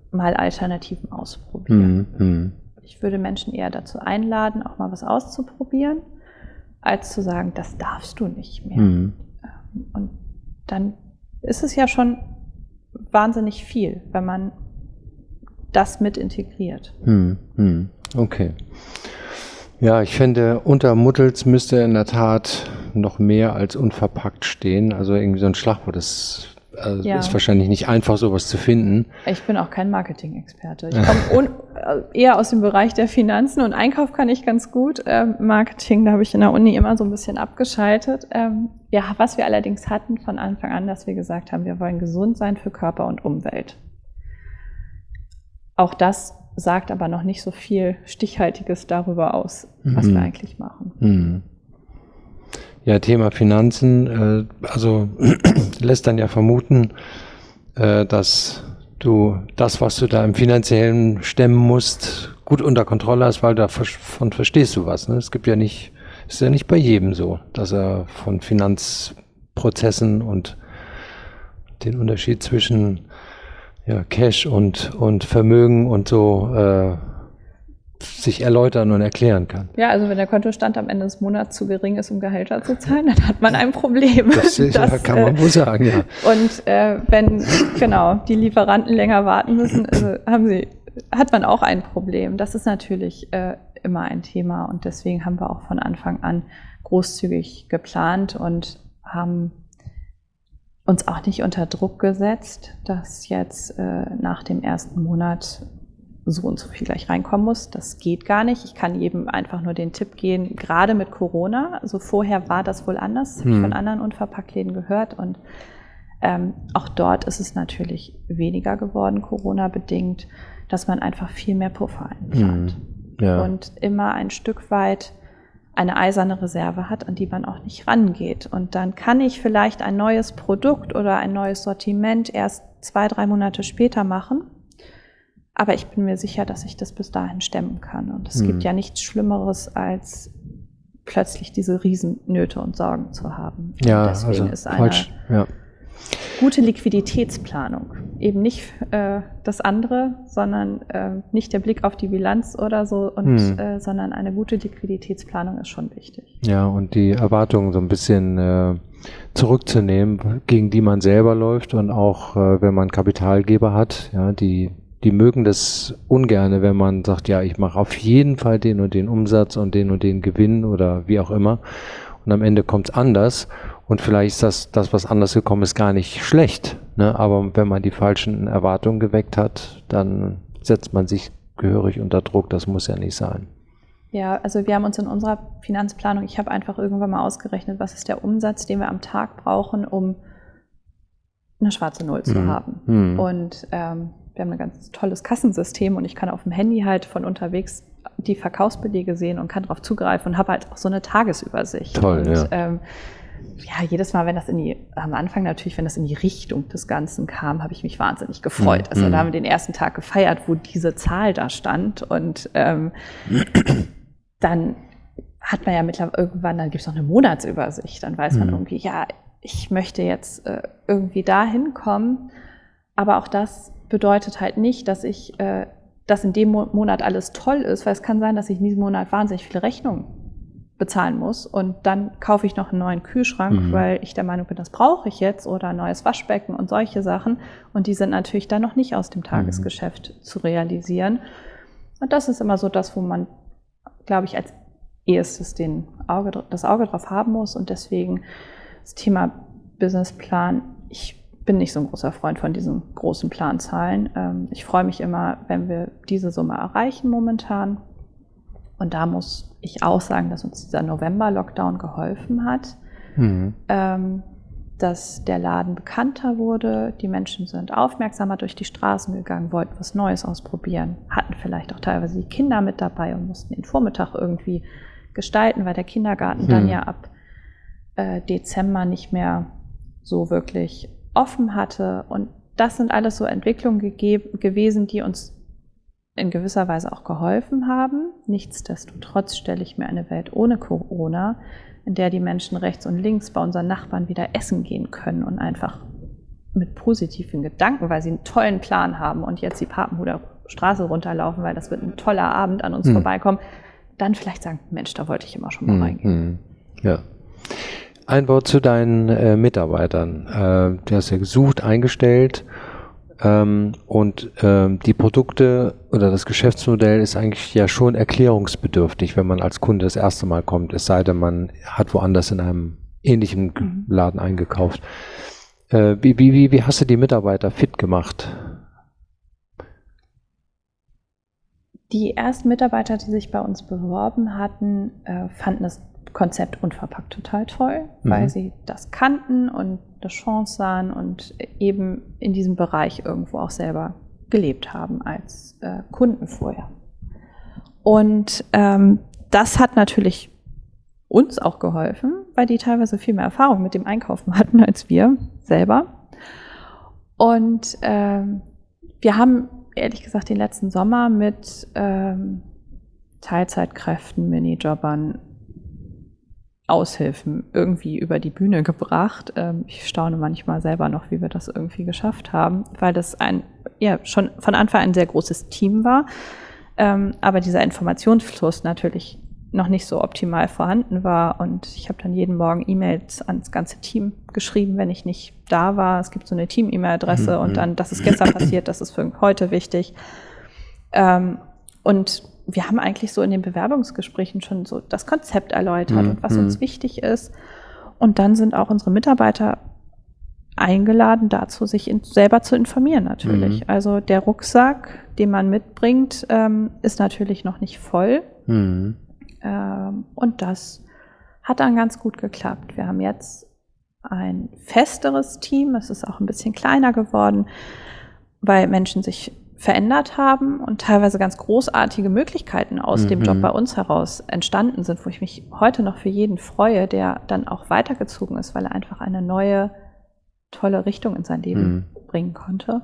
mal Alternativen ausprobieren. Mhm. Ich würde Menschen eher dazu einladen, auch mal was auszuprobieren, als zu sagen, das darfst du nicht mehr. Mhm. Und dann ist es ja schon wahnsinnig viel, wenn man das mit integriert. Mhm. Okay. Ja, ich finde, unter Muttels müsste in der Tat noch mehr als unverpackt stehen. Also irgendwie so ein Schlagwort, das äh, Ja. ist wahrscheinlich nicht einfach, sowas zu finden. Ich bin auch kein Marketing-Experte. Ich komme un- eher aus dem Bereich der Finanzen und Einkauf kann ich ganz gut. Ähm, Marketing, da habe ich in der Uni immer so ein bisschen abgeschaltet. Ähm, ja, was wir allerdings hatten von Anfang an, dass wir gesagt haben, wir wollen gesund sein für Körper und Umwelt. Auch das sagt aber noch nicht so viel Stichhaltiges darüber aus, was Mhm. wir eigentlich machen. Mhm. Ja, Thema Finanzen, äh, also lässt dann ja vermuten, äh, dass du das, was du da im Finanziellen stemmen musst, gut unter Kontrolle hast, weil davon verstehst du was. Ne? Es gibt ja nicht, ist ja nicht bei jedem so, dass er von Finanzprozessen und den Unterschied zwischen ja, Cash und, und Vermögen und so äh, sich erläutern und erklären kann. Ja, also wenn der Kontostand am Ende des Monats zu gering ist, um Gehälter zu zahlen, dann hat man ein Problem. Das, das ja, kann man wohl sagen, ja. Und äh, wenn genau die Lieferanten länger warten müssen, also haben sie, hat man auch ein Problem. Das ist natürlich äh, immer ein Thema und deswegen haben wir auch von Anfang an großzügig geplant und haben uns auch nicht unter Druck gesetzt, dass jetzt äh, nach dem ersten Monat so und so viel gleich reinkommen muss. Das geht gar nicht. Ich kann jedem einfach nur den Tipp geben, gerade mit Corona, also vorher war das wohl anders, das habe ich von anderen Unverpacktläden gehört und ähm, auch dort ist es natürlich weniger geworden, Corona-bedingt, dass man einfach viel mehr Puffer einplant Hm. Ja. und immer ein Stück weit eine eiserne Reserve hat, an die man auch nicht rangeht. Und dann kann ich vielleicht ein neues Produkt oder ein neues Sortiment erst zwei, drei Monate später machen. Aber ich bin mir sicher, dass ich das bis dahin stemmen kann. Und es Hm. gibt ja nichts Schlimmeres, als plötzlich diese Riesennöte und Sorgen zu haben. Ja, und deswegen also ist eine falsch. Ja. gute Liquiditätsplanung eben nicht äh, das andere, sondern äh, nicht der Blick auf die Bilanz oder so, und, Hm. äh, sondern eine gute Liquiditätsplanung ist schon wichtig. Ja, und die Erwartungen so ein bisschen äh, zurückzunehmen, gegen die man selber läuft und auch, äh, wenn man Kapitalgeber hat, ja, die die mögen das ungerne, wenn man sagt, ja, ich mache auf jeden Fall den und den Umsatz und den und den Gewinn oder wie auch immer. Und am Ende kommt es anders. Und vielleicht ist das, das, was anders gekommen ist, gar nicht schlecht. Ne? Aber wenn man die falschen Erwartungen geweckt hat, dann setzt man sich gehörig unter Druck. Das muss ja nicht sein. Ja, also wir haben uns in unserer Finanzplanung, ich habe einfach irgendwann mal ausgerechnet, was ist der Umsatz, den wir am Tag brauchen, um eine schwarze Null zu Mhm. haben. Mhm. Und ähm, wir haben ein ganz tolles Kassensystem und ich kann auf dem Handy halt von unterwegs die Verkaufsbelege sehen und kann darauf zugreifen und habe halt auch so eine Tagesübersicht. Toll, und, ja. Ähm, ja, jedes Mal, wenn das in die, am Anfang natürlich, wenn das in die Richtung des Ganzen kam, habe ich mich wahnsinnig gefreut. Mhm. Also da haben wir den ersten Tag gefeiert, wo diese Zahl da stand und ähm, dann hat man ja mittlerweile irgendwann, dann gibt es noch eine Monatsübersicht, dann weiß man Mhm. irgendwie, ja, ich möchte jetzt äh, irgendwie da hinkommen, aber auch das bedeutet halt nicht, dass ich, äh, dass in dem Mo- Monat alles toll ist, weil es kann sein, dass ich in diesem Monat wahnsinnig viele Rechnungen bezahlen muss und dann kaufe ich noch einen neuen Kühlschrank, Mhm. weil ich der Meinung bin, das brauche ich jetzt, oder ein neues Waschbecken und solche Sachen, und die sind natürlich dann noch nicht aus dem Tagesgeschäft zu realisieren. Und das ist immer so das, wo man, glaube ich, als erstes den Auge, das Auge drauf haben muss, und deswegen das Thema Businessplan, ich bin nicht so ein großer Freund von diesen großen Planzahlen. Ähm, Ich freue mich immer, wenn wir diese Summe erreichen momentan. Und da muss ich auch sagen, dass uns dieser November-Lockdown geholfen hat, Mhm. ähm, dass der Laden bekannter wurde. Die Menschen sind aufmerksamer durch die Straßen gegangen, wollten was Neues ausprobieren, hatten vielleicht auch teilweise die Kinder mit dabei und mussten den Vormittag irgendwie gestalten, weil der Kindergarten Mhm. dann ja ab äh, Dezember nicht mehr so wirklich offen hatte. Und das sind alles so Entwicklungen gegeben, gewesen, die uns in gewisser Weise auch geholfen haben. Nichtsdestotrotz stelle ich mir eine Welt ohne Corona, in der die Menschen rechts und links bei unseren Nachbarn wieder essen gehen können und einfach mit positiven Gedanken, weil sie einen tollen Plan haben und jetzt die Papenhuder Straße runterlaufen, weil das wird ein toller Abend an uns mhm. vorbeikommen, dann vielleicht sagen, Mensch, da wollte ich immer schon mal mhm. reingehen. Ja. Ein Wort zu deinen äh, Mitarbeitern. Äh, du hast ja gesucht, eingestellt ähm, und ähm, die Produkte oder das Geschäftsmodell ist eigentlich ja schon erklärungsbedürftig, wenn man als Kunde das erste Mal kommt, es sei denn, man hat woanders in einem ähnlichen mhm. Laden eingekauft. Äh, wie, wie, wie hast du die Mitarbeiter fit gemacht? Die ersten Mitarbeiter, die sich bei uns beworben hatten, äh, fanden das Konzept Unverpackt total toll, mhm. weil sie das kannten und eine Chance sahen und eben in diesem Bereich irgendwo auch selber gelebt haben als äh, Kunden vorher. Und ähm, das hat natürlich uns auch geholfen, weil die teilweise viel mehr Erfahrung mit dem Einkaufen hatten als wir selber. Und ähm, wir haben ehrlich gesagt den letzten Sommer mit ähm, Teilzeitkräften, Minijobbern, Aushilfen irgendwie über die Bühne gebracht. Ähm, ich staune manchmal selber noch, wie wir das irgendwie geschafft haben, weil das ein ja schon von Anfang an ein sehr großes Team war, ähm, aber dieser Informationsfluss natürlich noch nicht so optimal vorhanden war und ich habe dann jeden Morgen E-Mails ans ganze Team geschrieben, wenn ich nicht da war. Es gibt so eine Team-E-Mail-Adresse mhm. und dann, das ist gestern passiert, das ist für heute wichtig. Ähm, und wir haben eigentlich so in den Bewerbungsgesprächen schon so das Konzept erläutert mhm. und was uns wichtig ist. Und dann sind auch unsere Mitarbeiter eingeladen dazu, sich in, selber zu informieren natürlich. Mhm. Also der Rucksack, den man mitbringt, ähm, ist natürlich noch nicht voll. Mhm. Ähm, und das hat dann ganz gut geklappt. Wir haben jetzt ein festeres Team. Es ist auch ein bisschen kleiner geworden, weil Menschen sich verändert haben und teilweise ganz großartige Möglichkeiten aus mhm. dem Job bei uns heraus entstanden sind, wo ich mich heute noch für jeden freue, der dann auch weitergezogen ist, weil er einfach eine neue, tolle Richtung in sein Leben mhm. bringen konnte.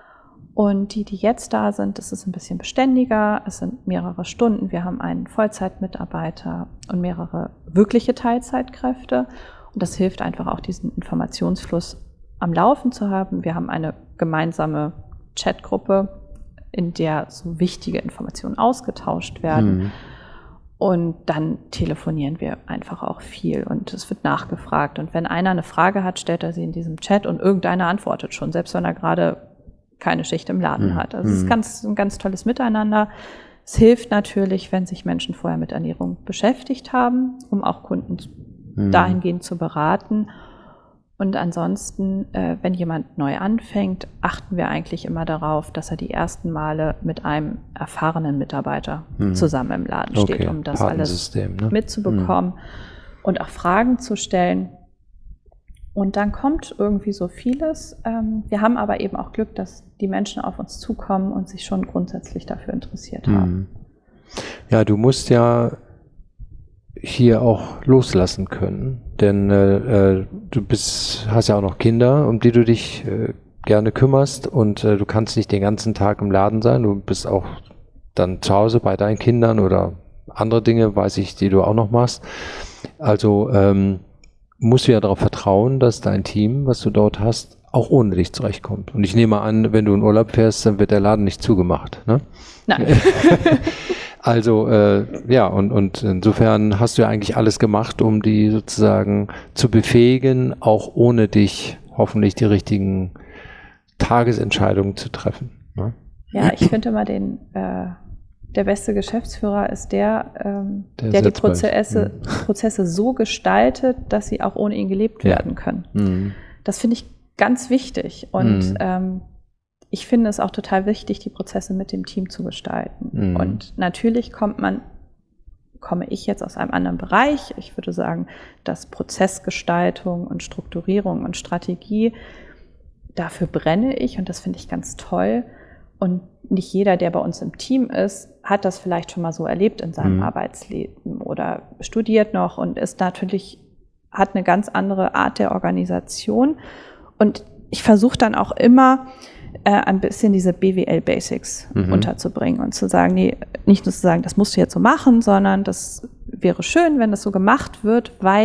Und die, die jetzt da sind, das ist ein bisschen beständiger, es sind mehrere Stunden, wir haben einen Vollzeitmitarbeiter und mehrere wirkliche Teilzeitkräfte und das hilft einfach auch, diesen Informationsfluss am Laufen zu haben. Wir haben eine gemeinsame Chatgruppe, in der so wichtige Informationen ausgetauscht werden. Mhm. Und dann telefonieren wir einfach auch viel und es wird nachgefragt. Und wenn einer eine Frage hat, stellt er sie in diesem Chat und irgendeiner antwortet schon, selbst wenn er gerade keine Schicht im Laden mhm. hat. Also es ist ganz, ein ganz tolles Miteinander. Es hilft natürlich, wenn sich Menschen vorher mit Ernährung beschäftigt haben, um auch Kunden mhm. dahingehend zu beraten. Und ansonsten, äh, wenn jemand neu anfängt, achten wir eigentlich immer darauf, dass er die ersten Male mit einem erfahrenen Mitarbeiter mhm. zusammen im Laden steht, okay. um das alles ne? mitzubekommen mhm. und auch Fragen zu stellen. Und dann kommt irgendwie so vieles. Ähm, wir haben aber eben auch Glück, dass die Menschen auf uns zukommen und sich schon grundsätzlich dafür interessiert mhm. haben. Ja, du musst ja hier auch loslassen können, denn äh, du bist, hast ja auch noch Kinder, um die du dich äh, gerne kümmerst und äh, du kannst nicht den ganzen Tag im Laden sein, du bist auch dann zu Hause bei deinen Kindern oder andere Dinge, weiß ich, die du auch noch machst. Also ähm, musst du ja darauf vertrauen, dass dein Team, was du dort hast, auch ohne dich zurechtkommt. Und ich nehme an, wenn du in Urlaub fährst, dann wird der Laden nicht zugemacht, ne? Nein. Also äh, ja, und, und insofern hast du ja eigentlich alles gemacht, um die sozusagen zu befähigen, auch ohne dich hoffentlich die richtigen Tagesentscheidungen zu treffen. Ne? Ja, ich finde immer, den, äh, der beste Geschäftsführer ist der, ähm, der, der die Prozesse, mhm. Prozesse so gestaltet, dass sie auch ohne ihn gelebt ja. werden können. Mhm. Das finde ich ganz wichtig und mhm. ähm, ich finde es auch total wichtig, die Prozesse mit dem Team zu gestalten. Mhm. Und natürlich kommt man, komme ich jetzt aus einem anderen Bereich. Ich würde sagen, dass Prozessgestaltung und Strukturierung und Strategie, dafür brenne ich und das finde ich ganz toll. Und nicht jeder, der bei uns im Team ist, hat das vielleicht schon mal so erlebt in seinem mhm. Arbeitsleben oder studiert noch und ist natürlich, hat eine ganz andere Art der Organisation. Und ich versuche dann auch immer, Äh, ein bisschen diese B W L-Basics mhm. unterzubringen und zu sagen, nee, nicht nur zu sagen, das musst du jetzt so machen, sondern das wäre schön, wenn das so gemacht wird, weil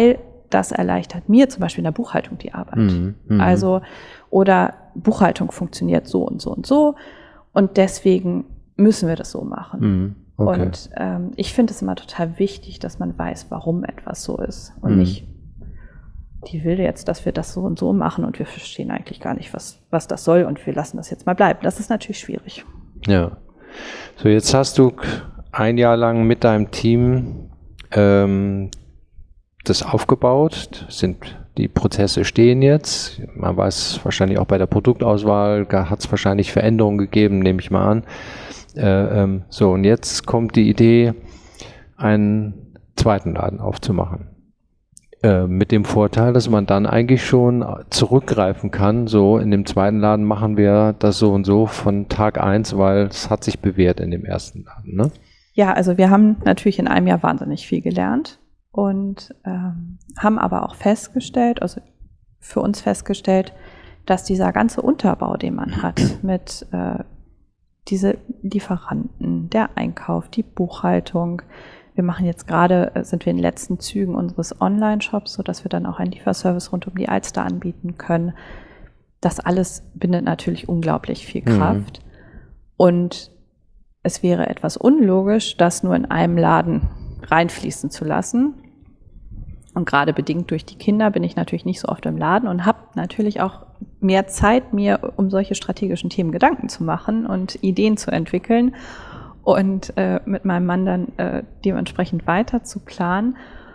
das erleichtert mir zum Beispiel in der Buchhaltung die Arbeit. Mhm. Mhm. Also, oder Buchhaltung funktioniert so und so und so und deswegen müssen wir das so machen. Mhm. Okay. Und ähm, ich finde es immer total wichtig, dass man weiß, warum etwas so ist und Mhm. nicht, die will jetzt, dass wir das so und so machen und wir verstehen eigentlich gar nicht, was, was das soll und wir lassen das jetzt mal bleiben. Das ist natürlich schwierig. Ja. So, jetzt hast du ein Jahr lang mit deinem Team ähm, das aufgebaut. Sind, die Prozesse stehen jetzt. Man weiß wahrscheinlich auch bei der Produktauswahl, hat es wahrscheinlich Veränderungen gegeben, nehme ich mal an. Äh, ähm, so, und jetzt kommt die Idee, einen zweiten Laden aufzumachen. Äh, mit dem Vorteil, dass man dann eigentlich schon zurückgreifen kann, so in dem zweiten Laden machen wir das so und so von Tag eins, weil es hat sich bewährt in dem ersten Laden, ne? Ja, also wir haben natürlich in einem Jahr wahnsinnig viel gelernt und ähm, haben aber auch festgestellt, also für uns festgestellt, dass dieser ganze Unterbau, den man hat, mit äh, diese Lieferanten, der Einkauf, die Buchhaltung, wir machen jetzt gerade, sind wir in den letzten Zügen unseres Online-Shops, sodass wir dann auch einen Lieferservice rund um die Alster anbieten können. Das alles bindet natürlich unglaublich viel Kraft. Mhm. Und es wäre etwas unlogisch, das nur in einem Laden reinfließen zu lassen. Und gerade bedingt durch die Kinder bin ich natürlich nicht so oft im Laden und habe natürlich auch mehr Zeit, mir um solche strategischen Themen Gedanken zu machen und Ideen zu entwickeln. Und äh, mit meinem Mann dann äh, dementsprechend weiter zu planen.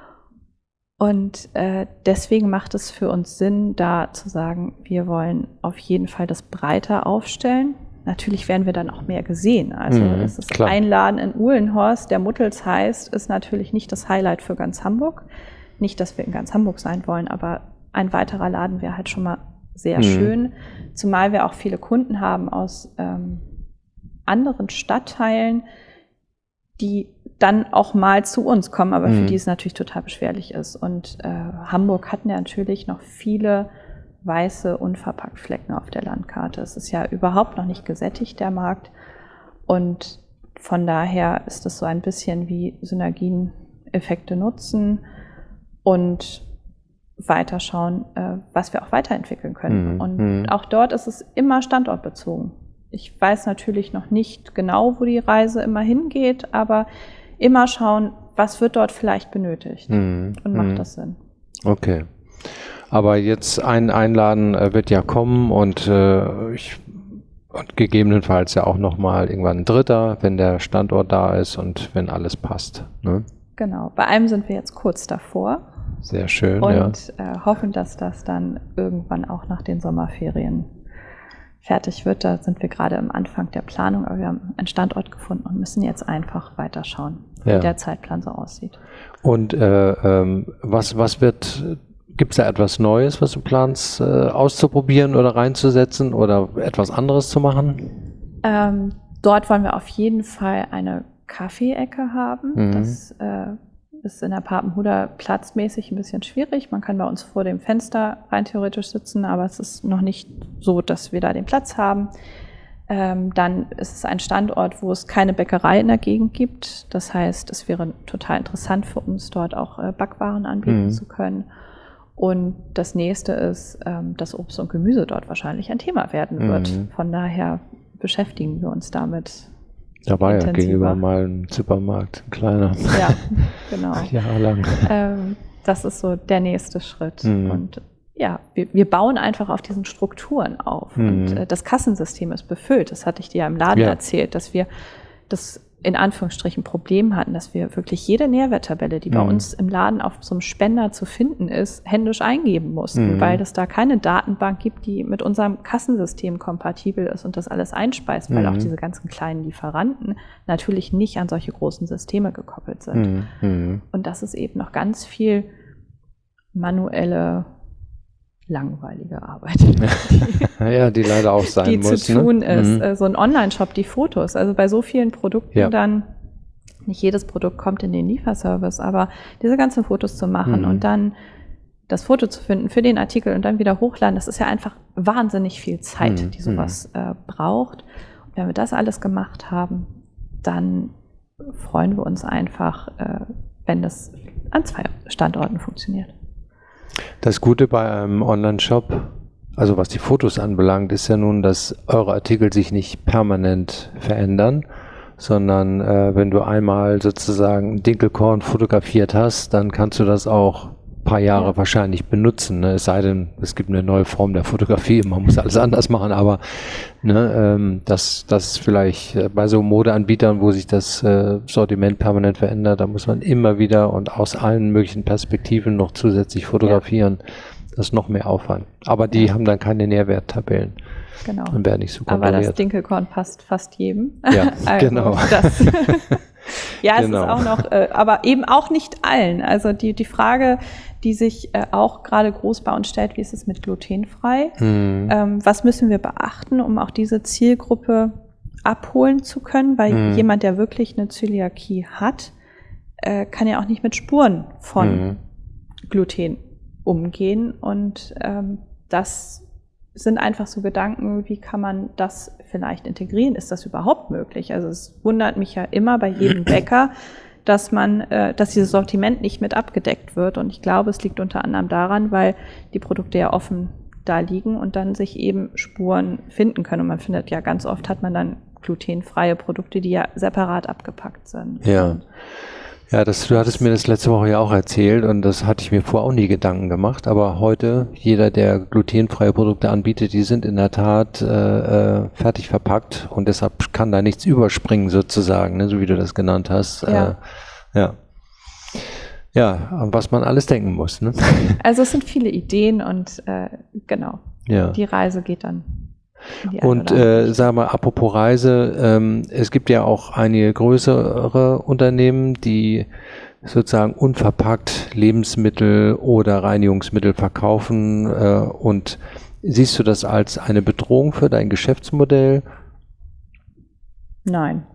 Und äh, deswegen macht es für uns Sinn, da zu sagen, wir wollen auf jeden Fall das breiter aufstellen. Natürlich werden wir dann auch mehr gesehen. Also mhm, es ist klar. ein Laden in Uhlenhorst, der Muttels heißt, ist natürlich nicht das Highlight für ganz Hamburg. Nicht, dass wir in ganz Hamburg sein wollen, aber ein weiterer Laden wäre halt schon mal sehr mhm. schön. Zumal wir auch viele Kunden haben aus ähm, anderen Stadtteilen, die dann auch mal zu uns kommen, aber mhm. für die es natürlich total beschwerlich ist. Und äh, Hamburg hat ja natürlich noch viele weiße Unverpackt-Flecken auf der Landkarte. Es ist ja überhaupt noch nicht gesättigt, der Markt. Und von daher ist es so ein bisschen wie Synergieneffekte nutzen und weiterschauen, äh, was wir auch weiterentwickeln können. Mhm. Und auch dort ist es immer standortbezogen. Ich weiß natürlich noch nicht genau, wo die Reise immer hingeht, aber immer schauen, was wird dort vielleicht benötigt mhm. und macht mhm. das Sinn. Okay. Aber jetzt ein Einladen äh, wird ja kommen und, äh, ich, und gegebenenfalls ja auch nochmal irgendwann ein dritter, wenn der Standort da ist und wenn alles passt. Ne? Genau. Bei einem sind wir jetzt kurz davor. Sehr schön, und, ja. Und äh, hoffen, dass das dann irgendwann auch nach den Sommerferien fertig wird. Da sind wir gerade am Anfang der Planung, aber wir haben einen Standort gefunden und müssen jetzt einfach weiterschauen, wie ja. der Zeitplan so aussieht. Und äh, ähm, was, was wird, gibt es da etwas Neues, was du planst äh, auszuprobieren oder reinzusetzen oder etwas anderes zu machen? Ähm, dort wollen wir auf jeden Fall eine Kaffee-Ecke haben. Mhm. Das äh, ist in der Papenhuder platzmäßig ein bisschen schwierig. Man kann bei uns vor dem Fenster rein theoretisch sitzen, aber es ist noch nicht so, dass wir da den Platz haben. Ähm, dann ist es ein Standort, wo es keine Bäckerei in der Gegend gibt. Das heißt, es wäre total interessant für uns, dort auch äh, Backwaren anbieten mhm. zu können. Und das nächste ist, ähm, dass Obst und Gemüse dort wahrscheinlich ein Thema werden wird. Mhm. Von daher beschäftigen wir uns damit. Da war ja gegenüber mal ein Supermarkt, ein kleiner. Ja, genau. Jahrelang. Ähm, das ist so der nächste Schritt. Mhm. Und ja, wir, wir bauen einfach auf diesen Strukturen auf. Mhm. Und äh, das Kassensystem ist befüllt. Das hatte ich dir ja im Laden ja. erzählt, dass wir das in Anführungsstrichen Problem hatten, dass wir wirklich jede Nährwerttabelle, die mhm. bei uns im Laden auf so einem Spender zu finden ist, händisch eingeben mussten, mhm. weil es da keine Datenbank gibt, die mit unserem Kassensystem kompatibel ist und das alles einspeist, mhm. weil auch diese ganzen kleinen Lieferanten natürlich nicht an solche großen Systeme gekoppelt sind. Mhm. Und das ist eben noch ganz viel manuelle, langweilige Arbeit. Die, ja, die leider auch sein die muss. Die zu tun ne? ist. Mhm. So ein Online-Shop, die Fotos, also bei so vielen Produkten ja. dann, nicht jedes Produkt kommt in den Lieferservice, aber diese ganzen Fotos zu machen mhm. und dann das Foto zu finden für den Artikel und dann wieder hochladen, das ist ja einfach wahnsinnig viel Zeit, mhm. die sowas äh, braucht. Und wenn wir das alles gemacht haben, dann freuen wir uns einfach, äh, wenn das an zwei Standorten funktioniert. Das Gute bei einem Online-Shop, also was die Fotos anbelangt, ist ja nun, dass eure Artikel sich nicht permanent verändern, sondern äh, wenn du einmal sozusagen Dinkelkorn fotografiert hast, dann kannst du das auch ein paar Jahre ja. wahrscheinlich benutzen. Ne? Es sei denn, es gibt eine neue Form der Fotografie, man muss alles anders machen, aber ne, ähm, das, das ist vielleicht äh, bei so Modeanbietern, wo sich das äh, Sortiment permanent verändert, da muss man immer wieder und aus allen möglichen Perspektiven noch zusätzlich fotografieren. Ja. Das ist noch mehr Aufwand. Aber die ja. haben dann keine Nährwerttabellen. Genau. Und werden nicht so kontrolliert. Aber das Dinkelkorn passt fast jedem. Ja, also genau. Das ja, es genau. ist auch noch, äh, aber eben auch nicht allen. Also die, die Frage, die sich äh, auch gerade groß bei uns stellt, wie ist es mit glutenfrei? Mhm. Ähm, was müssen wir beachten, um auch diese Zielgruppe abholen zu können? Weil mhm. jemand, der wirklich eine Zöliakie hat, äh, kann ja auch nicht mit Spuren von mhm. Gluten umgehen. Und ähm, das sind einfach so Gedanken, wie kann man das vielleicht integrieren? Ist das überhaupt möglich? Also es wundert mich ja immer bei jedem Bäcker, dass man, äh, dass dieses Sortiment nicht mit abgedeckt wird. Und ich glaube, es liegt unter anderem daran, weil die Produkte ja offen da liegen und dann sich eben Spuren finden können. Und man findet ja ganz oft, hat man dann glutenfreie Produkte, die ja separat abgepackt sind. Ja. Ja, das, du hattest mir das letzte Woche ja auch erzählt und das hatte ich mir vorher auch nie Gedanken gemacht, aber heute, jeder, der glutenfreie Produkte anbietet, die sind in der Tat äh, fertig verpackt und deshalb kann da nichts überspringen sozusagen, ne, so wie du das genannt hast. Ja. Äh, ja. Ja, an was man alles denken muss. Ne? Also es sind viele Ideen und äh, genau, ja. die Reise geht dann. Und äh, sag mal, apropos Reise, ähm, es gibt ja auch einige größere Unternehmen, die sozusagen unverpackt Lebensmittel oder Reinigungsmittel verkaufen. Äh, und siehst du das als eine Bedrohung für dein Geschäftsmodell? Nein.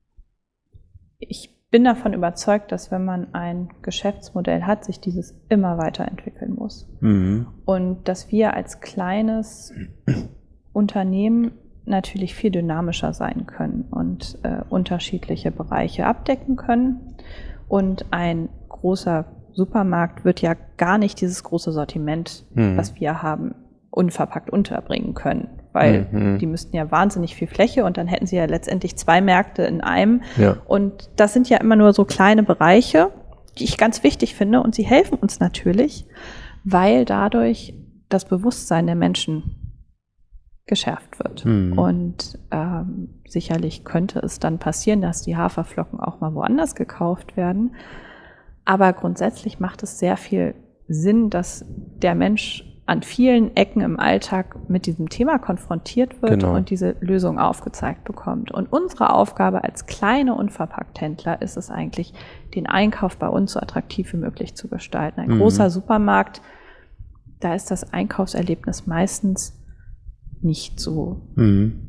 Ich bin davon überzeugt, dass wenn man ein Geschäftsmodell hat, sich dieses immer weiterentwickeln muss. Mhm. Und dass wir als kleines Unternehmen natürlich viel dynamischer sein können und äh, unterschiedliche Bereiche abdecken können. Und ein großer Supermarkt wird ja gar nicht dieses große Sortiment, mhm. was wir haben, unverpackt unterbringen können, weil mhm. die müssten ja wahnsinnig viel Fläche und dann hätten sie ja letztendlich zwei Märkte in einem. Ja. Und das sind ja immer nur so kleine Bereiche, die ich ganz wichtig finde und sie helfen uns natürlich, weil dadurch das Bewusstsein der Menschen geschärft wird. Mhm. Und ähm, sicherlich könnte es dann passieren, dass die Haferflocken auch mal woanders gekauft werden. Aber grundsätzlich macht es sehr viel Sinn, dass der Mensch an vielen Ecken im Alltag mit diesem Thema konfrontiert wird genau. und diese Lösung aufgezeigt bekommt. Und unsere Aufgabe als kleine Unverpackt-Händler ist es eigentlich, den Einkauf bei uns so attraktiv wie möglich zu gestalten. Ein mhm. großer Supermarkt, da ist das Einkaufserlebnis meistens nicht so mhm.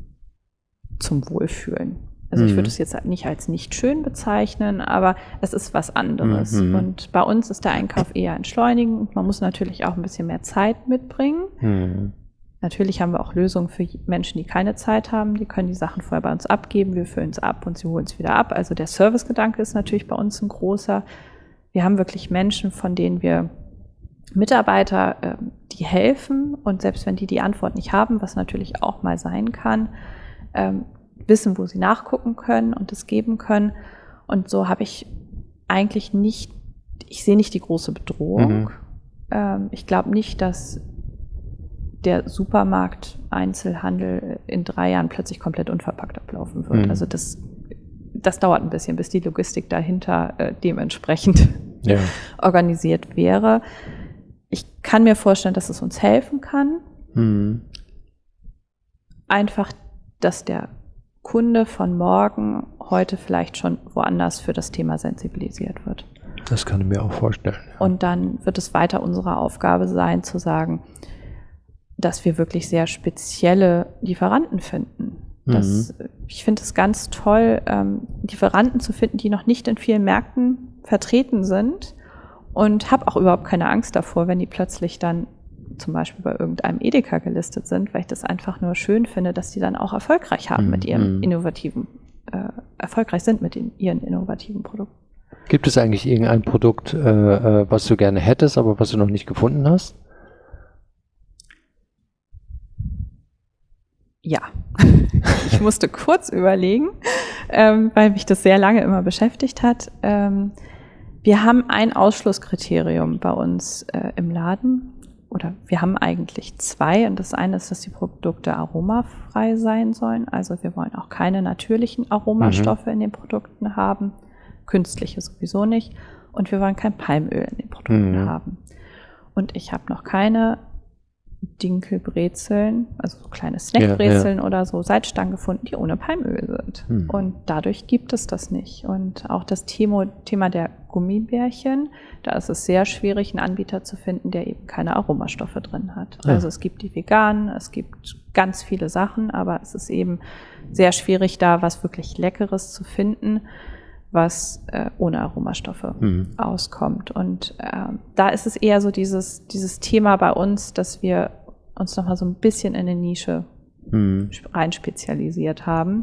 zum Wohlfühlen. Also mhm. ich würde es jetzt nicht als nicht schön bezeichnen, aber es ist was anderes. Mhm. Und bei uns ist der Einkauf eher entschleunigend. Man muss natürlich auch ein bisschen mehr Zeit mitbringen. Mhm. Natürlich haben wir auch Lösungen für Menschen, die keine Zeit haben. Die können die Sachen vorher bei uns abgeben. Wir füllen es ab und sie holen es wieder ab. Also der Servicegedanke ist natürlich bei uns ein großer. Wir haben wirklich Menschen, von denen wir Mitarbeiter, die helfen und selbst wenn die die Antwort nicht haben, was natürlich auch mal sein kann, wissen, wo sie nachgucken können und es geben können. Und so habe ich eigentlich nicht, ich sehe nicht die große Bedrohung. Mhm. Ich glaube nicht, dass der Supermarkt Einzelhandel in drei Jahren plötzlich komplett unverpackt ablaufen wird. Mhm. Also das, das dauert ein bisschen, bis die Logistik dahinter äh, dementsprechend ja. organisiert wäre. Ich kann mir vorstellen, dass es uns helfen kann. Mhm. Einfach, dass der Kunde von morgen heute vielleicht schon woanders für das Thema sensibilisiert wird. Das kann ich mir auch vorstellen. Ja. Und dann wird es weiter unsere Aufgabe sein, zu sagen, dass wir wirklich sehr spezielle Lieferanten finden. Das, mhm. Ich finde es ganz toll, ähm, Lieferanten zu finden, die noch nicht in vielen Märkten vertreten sind. Und habe auch überhaupt keine Angst davor, wenn die plötzlich dann zum Beispiel bei irgendeinem Edeka gelistet sind, weil ich das einfach nur schön finde, dass die dann auch erfolgreich haben mm, mit ihrem mm. innovativen, äh, erfolgreich sind mit den, ihren innovativen Produkten. Gibt es eigentlich irgendein Produkt, äh, was du gerne hättest, aber was du noch nicht gefunden hast? Ja, ich musste kurz überlegen, ähm, weil mich das sehr lange immer beschäftigt hat. Ähm, wir haben ein Ausschlusskriterium bei uns äh, im Laden, oder wir haben eigentlich zwei. Und das eine ist, dass die Produkte aromafrei sein sollen. Also wir wollen auch keine natürlichen Aromastoffe mhm. in den Produkten haben, künstliche sowieso nicht. Und wir wollen kein Palmöl in den Produkten mhm. haben. Und ich habe noch keine Dinkelbrezeln, also so kleine Snackbrezeln ja, ja. oder so Salzstangen gefunden, die ohne Palmöl sind. Hm. Und dadurch gibt es das nicht. Und auch das Thema, Thema der Gummibärchen, da ist es sehr schwierig, einen Anbieter zu finden, der eben keine Aromastoffe drin hat. Ja. Also es gibt die veganen, es gibt ganz viele Sachen, aber es ist eben sehr schwierig, da was wirklich Leckeres zu finden, was äh, ohne Aromastoffe mhm. auskommt. Und äh, da ist es eher so dieses, dieses Thema bei uns, dass wir uns nochmal so ein bisschen in eine Nische mhm. rein spezialisiert haben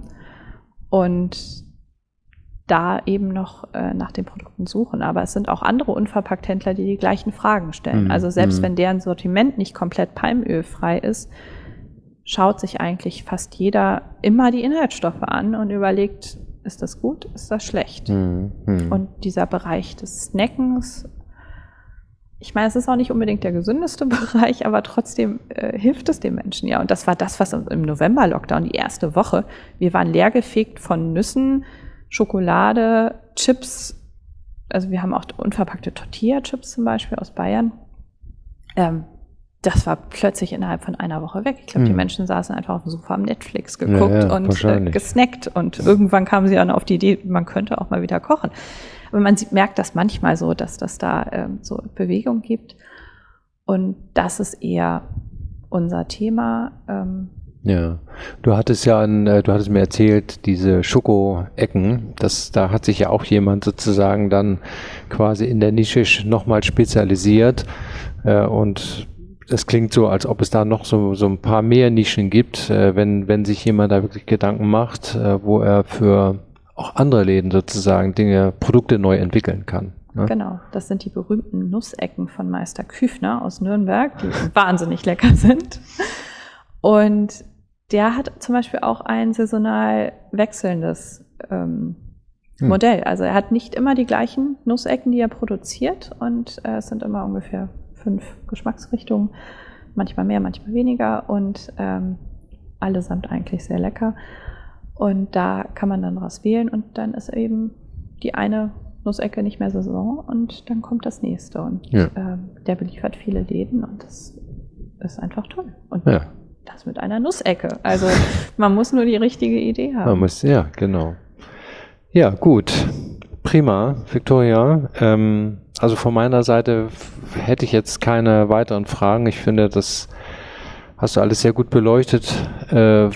und da eben noch äh, nach den Produkten suchen. Aber es sind auch andere Unverpackthändler, die die gleichen Fragen stellen. Mhm. Also selbst mhm. wenn deren Sortiment nicht komplett palmölfrei ist, schaut sich eigentlich fast jeder immer die Inhaltsstoffe an und überlegt, ist das gut, ist das schlecht? Mhm. Und dieser Bereich des Snackens, ich meine, es ist auch nicht unbedingt der gesündeste Bereich, aber trotzdem äh, hilft es den Menschen ja. Und das war das, was im November-Lockdown, die erste Woche, wir waren leergefegt von Nüssen, Schokolade, Chips, also wir haben auch unverpackte Tortilla-Chips zum Beispiel aus Bayern. Ähm, Das war plötzlich innerhalb von einer Woche weg. Ich glaube, hm. die Menschen saßen einfach auf dem Sofa, haben Netflix geguckt ja, ja, und äh, gesnackt. Und irgendwann kamen sie dann auf die Idee, man könnte auch mal wieder kochen. Aber man sieht, merkt das manchmal so, dass das da ähm, so Bewegung gibt. Und das ist eher unser Thema. Ähm, ja, du hattest ja, an, du hattest mir erzählt, diese Schoko-Ecken, das, da hat sich ja auch jemand sozusagen dann quasi in der Nische nochmal spezialisiert äh, und das klingt so, als ob es da noch so, so ein paar mehr Nischen gibt, äh, wenn, wenn sich jemand da wirklich Gedanken macht, äh, wo er für auch andere Läden sozusagen Dinge, Produkte neu entwickeln kann. Ne? Genau, das sind die berühmten Nussecken von Meister Küfner aus Nürnberg, die wahnsinnig lecker sind. Und der hat zum Beispiel auch ein saisonal wechselndes ähm, hm. Modell. Also er hat nicht immer die gleichen Nussecken, die er produziert, und äh, es sind immer ungefähr fünf Geschmacksrichtungen, manchmal mehr, manchmal weniger und ähm, allesamt eigentlich sehr lecker. Und da kann man dann was wählen und dann ist eben die eine Nussecke nicht mehr Saison und dann kommt das nächste. Und ja. ähm, der beliefert viele Läden und das ist einfach toll. Und ja. das mit einer Nussecke. Also man muss nur die richtige Idee haben. Man muss, ja, genau. Ja, gut. Prima, Viktoria. Ähm, also von meiner Seite hätte ich jetzt keine weiteren Fragen. Ich finde, das hast du alles sehr gut beleuchtet, äh,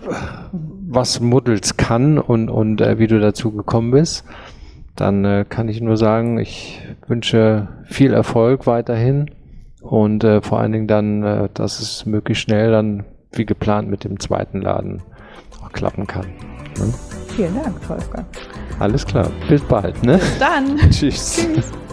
was Muddels kann und, und äh, wie du dazu gekommen bist. Dann äh, kann ich nur sagen, ich wünsche viel Erfolg weiterhin und äh, vor allen Dingen dann, äh, dass es möglichst schnell dann wie geplant mit dem zweiten Laden auch klappen kann. Ne? Vielen Dank, Wolfgang. Alles klar, bis bald. Ne? Bis dann. Tschüss. Tschüss.